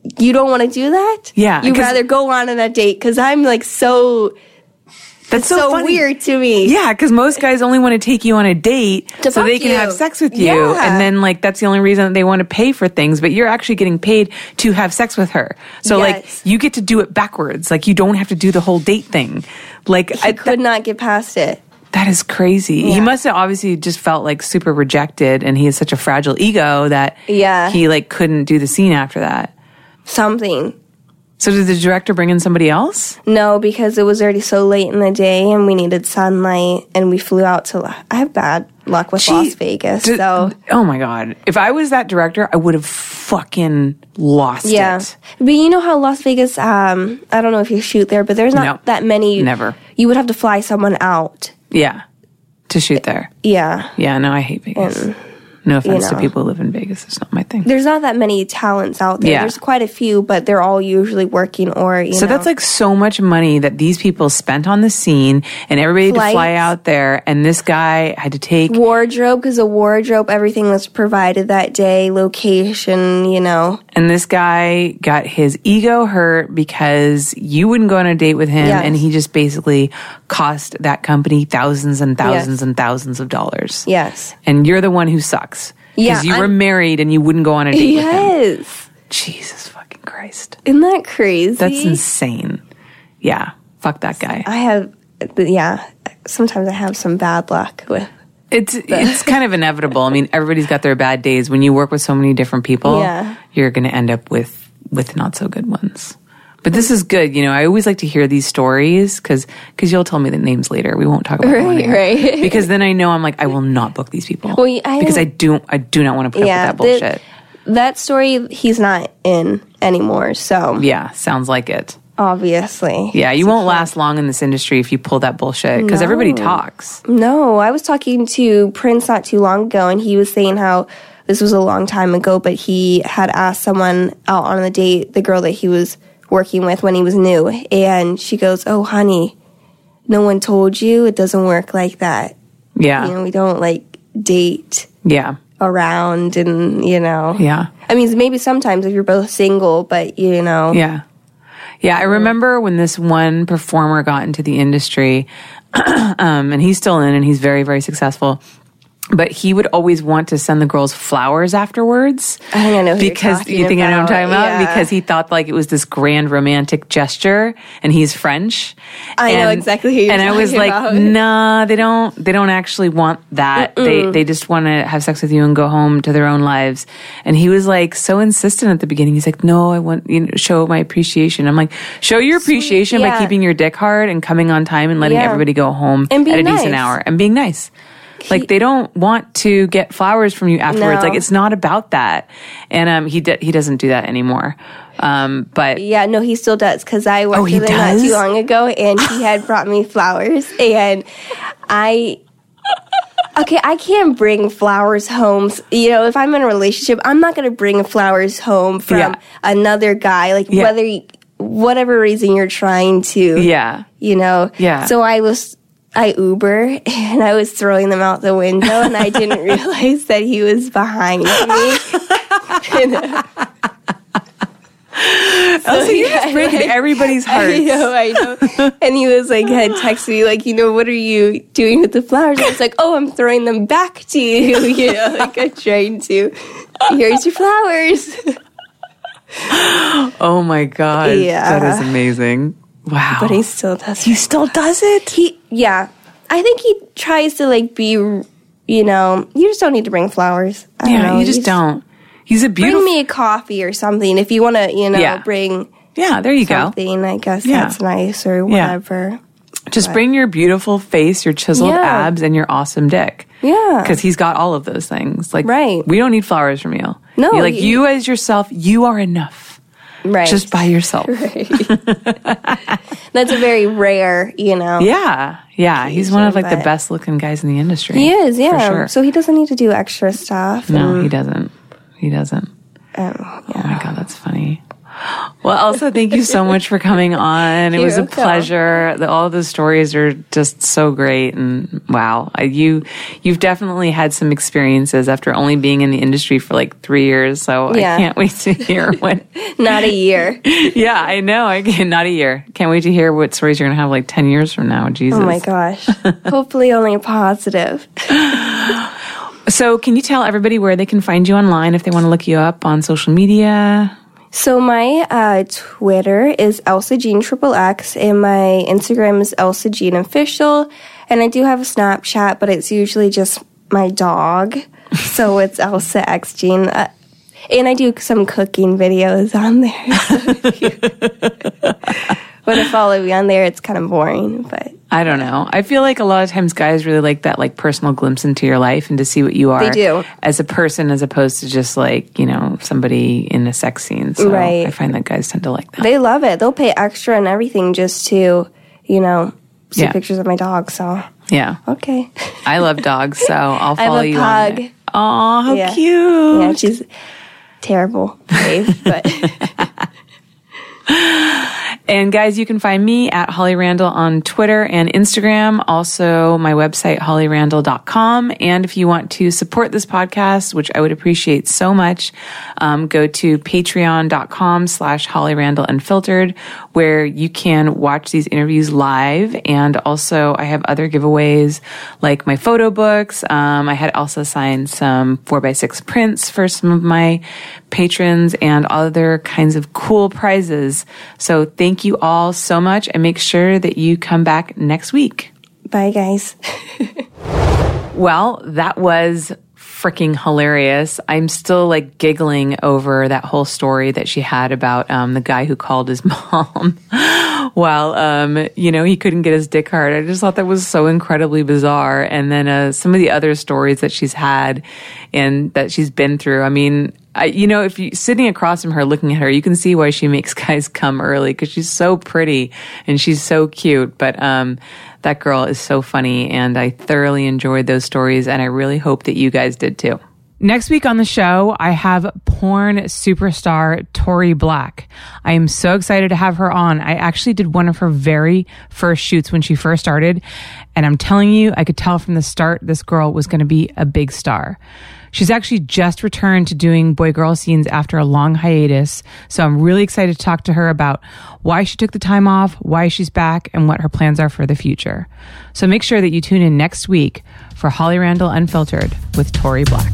you don't want to do that? Yeah, You'd rather go on a date because I'm like so... That's so funny. weird to me. Yeah, because most guys only want to take you on a date To so they fuck can you. have sex with you. Yeah. And then, like, that's the only reason that they want to pay for things. But you're actually getting paid to have sex with her. So, like, Yes. you get to do it backwards. Like, you don't have to do the whole date thing. Like, I could not get past it. that is crazy. Yeah. He must have obviously just felt, like, super rejected. And he has such a fragile ego that he, like, couldn't do the scene after that. Something. So did the director bring in somebody else? No, because it was already so late in the day and we needed sunlight and we flew out to... I have bad luck with Las Vegas, so... Oh my God. If I was that director, I would have fucking lost it. But you know how Las Vegas, I don't know if you shoot there, but there's not that many... Never. You would have to fly someone out. Yeah. To shoot there. Yeah. Yeah, no, I hate Vegas. No offense to people who live in Vegas. It's not my thing. There's not that many talents out there. Yeah. There's quite a few, but they're all usually working or, you know. So that's like so much money that these people spent on the scene and everybody had to fly out there and this guy had to take... Wardrobe, because the wardrobe, everything was provided that day, location, you know. And this guy got his ego hurt because you wouldn't go on a date with him and he just basically cost that company thousands and thousands and thousands of dollars. Yes. And you're the one who sucks. Because you were married and you wouldn't go on a date with him. Yes. Jesus fucking Christ. Isn't that crazy? That's insane. Yeah. Fuck that guy. I have, sometimes I have some bad luck with... It's kind of inevitable. I mean, everybody's got their bad days. When you work with so many different people, you're going to end up with not so good ones. But this is good. You know, I always like to hear these stories because you'll tell me the names later. We won't talk about them on air. Right. Because then I know I'm like, I will not book these people. Well, because I do not want to put up with that bullshit. That story, he's not in anymore, so. Yeah, sounds like it. Obviously. Yeah, you won't last long in this industry if you pull that bullshit because everybody talks. No, I was talking to Prince not too long ago and he was saying how this was a long time ago, but he had asked someone out on a date, the girl that he was working with when he was new, and she goes, "Oh, honey, no one told you? It doesn't work like that. Yeah. You know, we don't, like, date around and, you know." Yeah. I mean, maybe sometimes if you're both single, but, you know. Yeah. Yeah, I remember when this one performer got into the industry, and he's still in and he's very, very successful. But he would always want to send the girls flowers afterwards. I think I know who because you're you think I know what I'm talking about? Yeah. Because he thought like it was this grand romantic gesture, and he's French. I know exactly who you're talking about. And I was like, nah, they don't actually want that. They just want to have sex with you and go home to their own lives. And he was like so insistent at the beginning. He's like, no, I want you to show my appreciation. I'm like, show your appreciation by keeping your dick hard and coming on time and letting everybody go home and at a nice. decent hour and being nice. Like, they don't want to get flowers from you afterwards. No. Like, it's not about that. And he doesn't do that anymore. But yeah, no, he still does because I worked with him not too long ago, and he had brought me flowers, and I can't bring flowers home. You know, if I'm in a relationship, I'm not going to bring flowers home from another guy. Like whatever reason you're trying to, you know. Yeah. So I Uber and I was throwing them out the window and I didn't realize that he was behind me. So you just break everybody's hearts. I know. And he was like, had texted me like, you know, what are you doing with the flowers? I was like, oh, I'm throwing them back to you. You know, like I'm trying to, here's your flowers. Oh my God. Yeah. That is amazing. Wow. But he still does it. He still does it? I think he tries to like be, you know, you just don't need to bring flowers. I don't know. You just don't. He's a beautiful... Bring me a coffee or something if you want to, you know, bring... Yeah, there you something. I guess that's nice or whatever. Just bring your beautiful face, your chiseled abs, and your awesome dick. Yeah. Because he's got all of those things. Like, right. We don't need flowers from you. No. You're like, you as yourself, you are enough. Right. Just by yourself. Right. That's a very rare, you know. Yeah. He's one of like the best looking guys in the industry. He is, yeah. For sure. So he doesn't need to do extra stuff. No, he doesn't. Oh yeah. my God, that's funny. Well, Elsa, thank you so much for coming on. It was a pleasure. All the stories are just so great. And wow, you've definitely had some experiences after only being in the industry for like 3 years. So I can't wait to hear what. Not a year. Yeah, I know. Not a year. Can't wait to hear what stories you're going to have like 10 years from now. Jesus. Oh my gosh. Hopefully only positive. So can you tell everybody where they can find you online if they want to look you up on social media? So my Twitter is Elsa Jean XXX, and my Instagram is Elsa Jean Official, and I do have a Snapchat, but it's usually just my dog, so it's Elsa X Jean, and I do some cooking videos on there. When I follow me on there, it's kind of boring, but I don't know. I feel like a lot of times guys really like that like personal glimpse into your life and to see what you are as a person as opposed to just like, somebody in a sex scene. So right. I find that guys tend to like that. They love it. They'll pay extra and everything just to, see pictures of my dog. So yeah. Okay. I love dogs, so I'll follow you on I have a there. Aw, how cute. Yeah, she's terrible, babe, but And guys, you can find me at Holly Randall on Twitter and Instagram. Also, my website, hollyrandall.com. And if you want to support this podcast, which I would appreciate so much, go to patreon.com/Holly Randall Unfiltered, where you can watch these interviews live. And also, I have other giveaways like my photo books. I had also signed some 4x6 prints for some of my patrons and other kinds of cool prizes. So thank you all so much, and make sure that you come back next week. Bye, guys. Well, that was freaking hilarious. I'm still like giggling over that whole story that she had about the guy who called his mom while, he couldn't get his dick hard. I just thought that was so incredibly bizarre. And then some of the other stories that she's had and that she's been through. I mean, if you sitting across from her, looking at her, you can see why she makes guys come early because she's so pretty and she's so cute. But that girl is so funny, and I thoroughly enjoyed those stories, and I really hope that you guys did too. Next week on the show, I have porn superstar Tori Black. I am so excited to have her on. I actually did one of her very first shoots when she first started, and I'm telling you, I could tell from the start this girl was going to be a big star. She's actually just returned to doing boy-girl scenes after a long hiatus, so I'm really excited to talk to her about why she took the time off, why she's back, and what her plans are for the future. So make sure that you tune in next week for Holly Randall Unfiltered with Tori Black.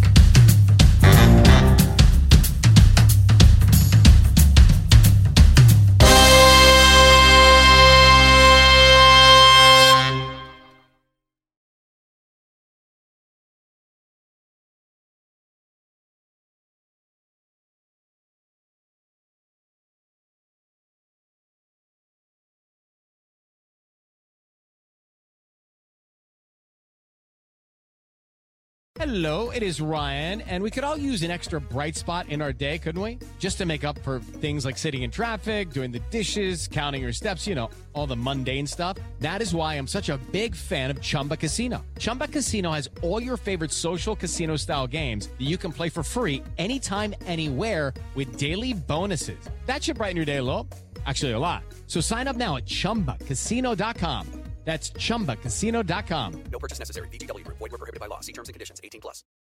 Hello, it is Ryan, and we could all use an extra bright spot in our day, couldn't we? Just to make up for things like sitting in traffic, doing the dishes, counting your steps, all the mundane stuff. That is why I'm such a big fan of Chumba Casino. Chumba Casino has all your favorite social casino-style games that you can play for free anytime, anywhere with daily bonuses. That should brighten your day a little. Actually, a lot. So sign up now at ChumbaCasino.com. That's ChumbaCasino.com. No purchase necessary. VGW Group. Void where prohibited by law. See terms and conditions. 18+.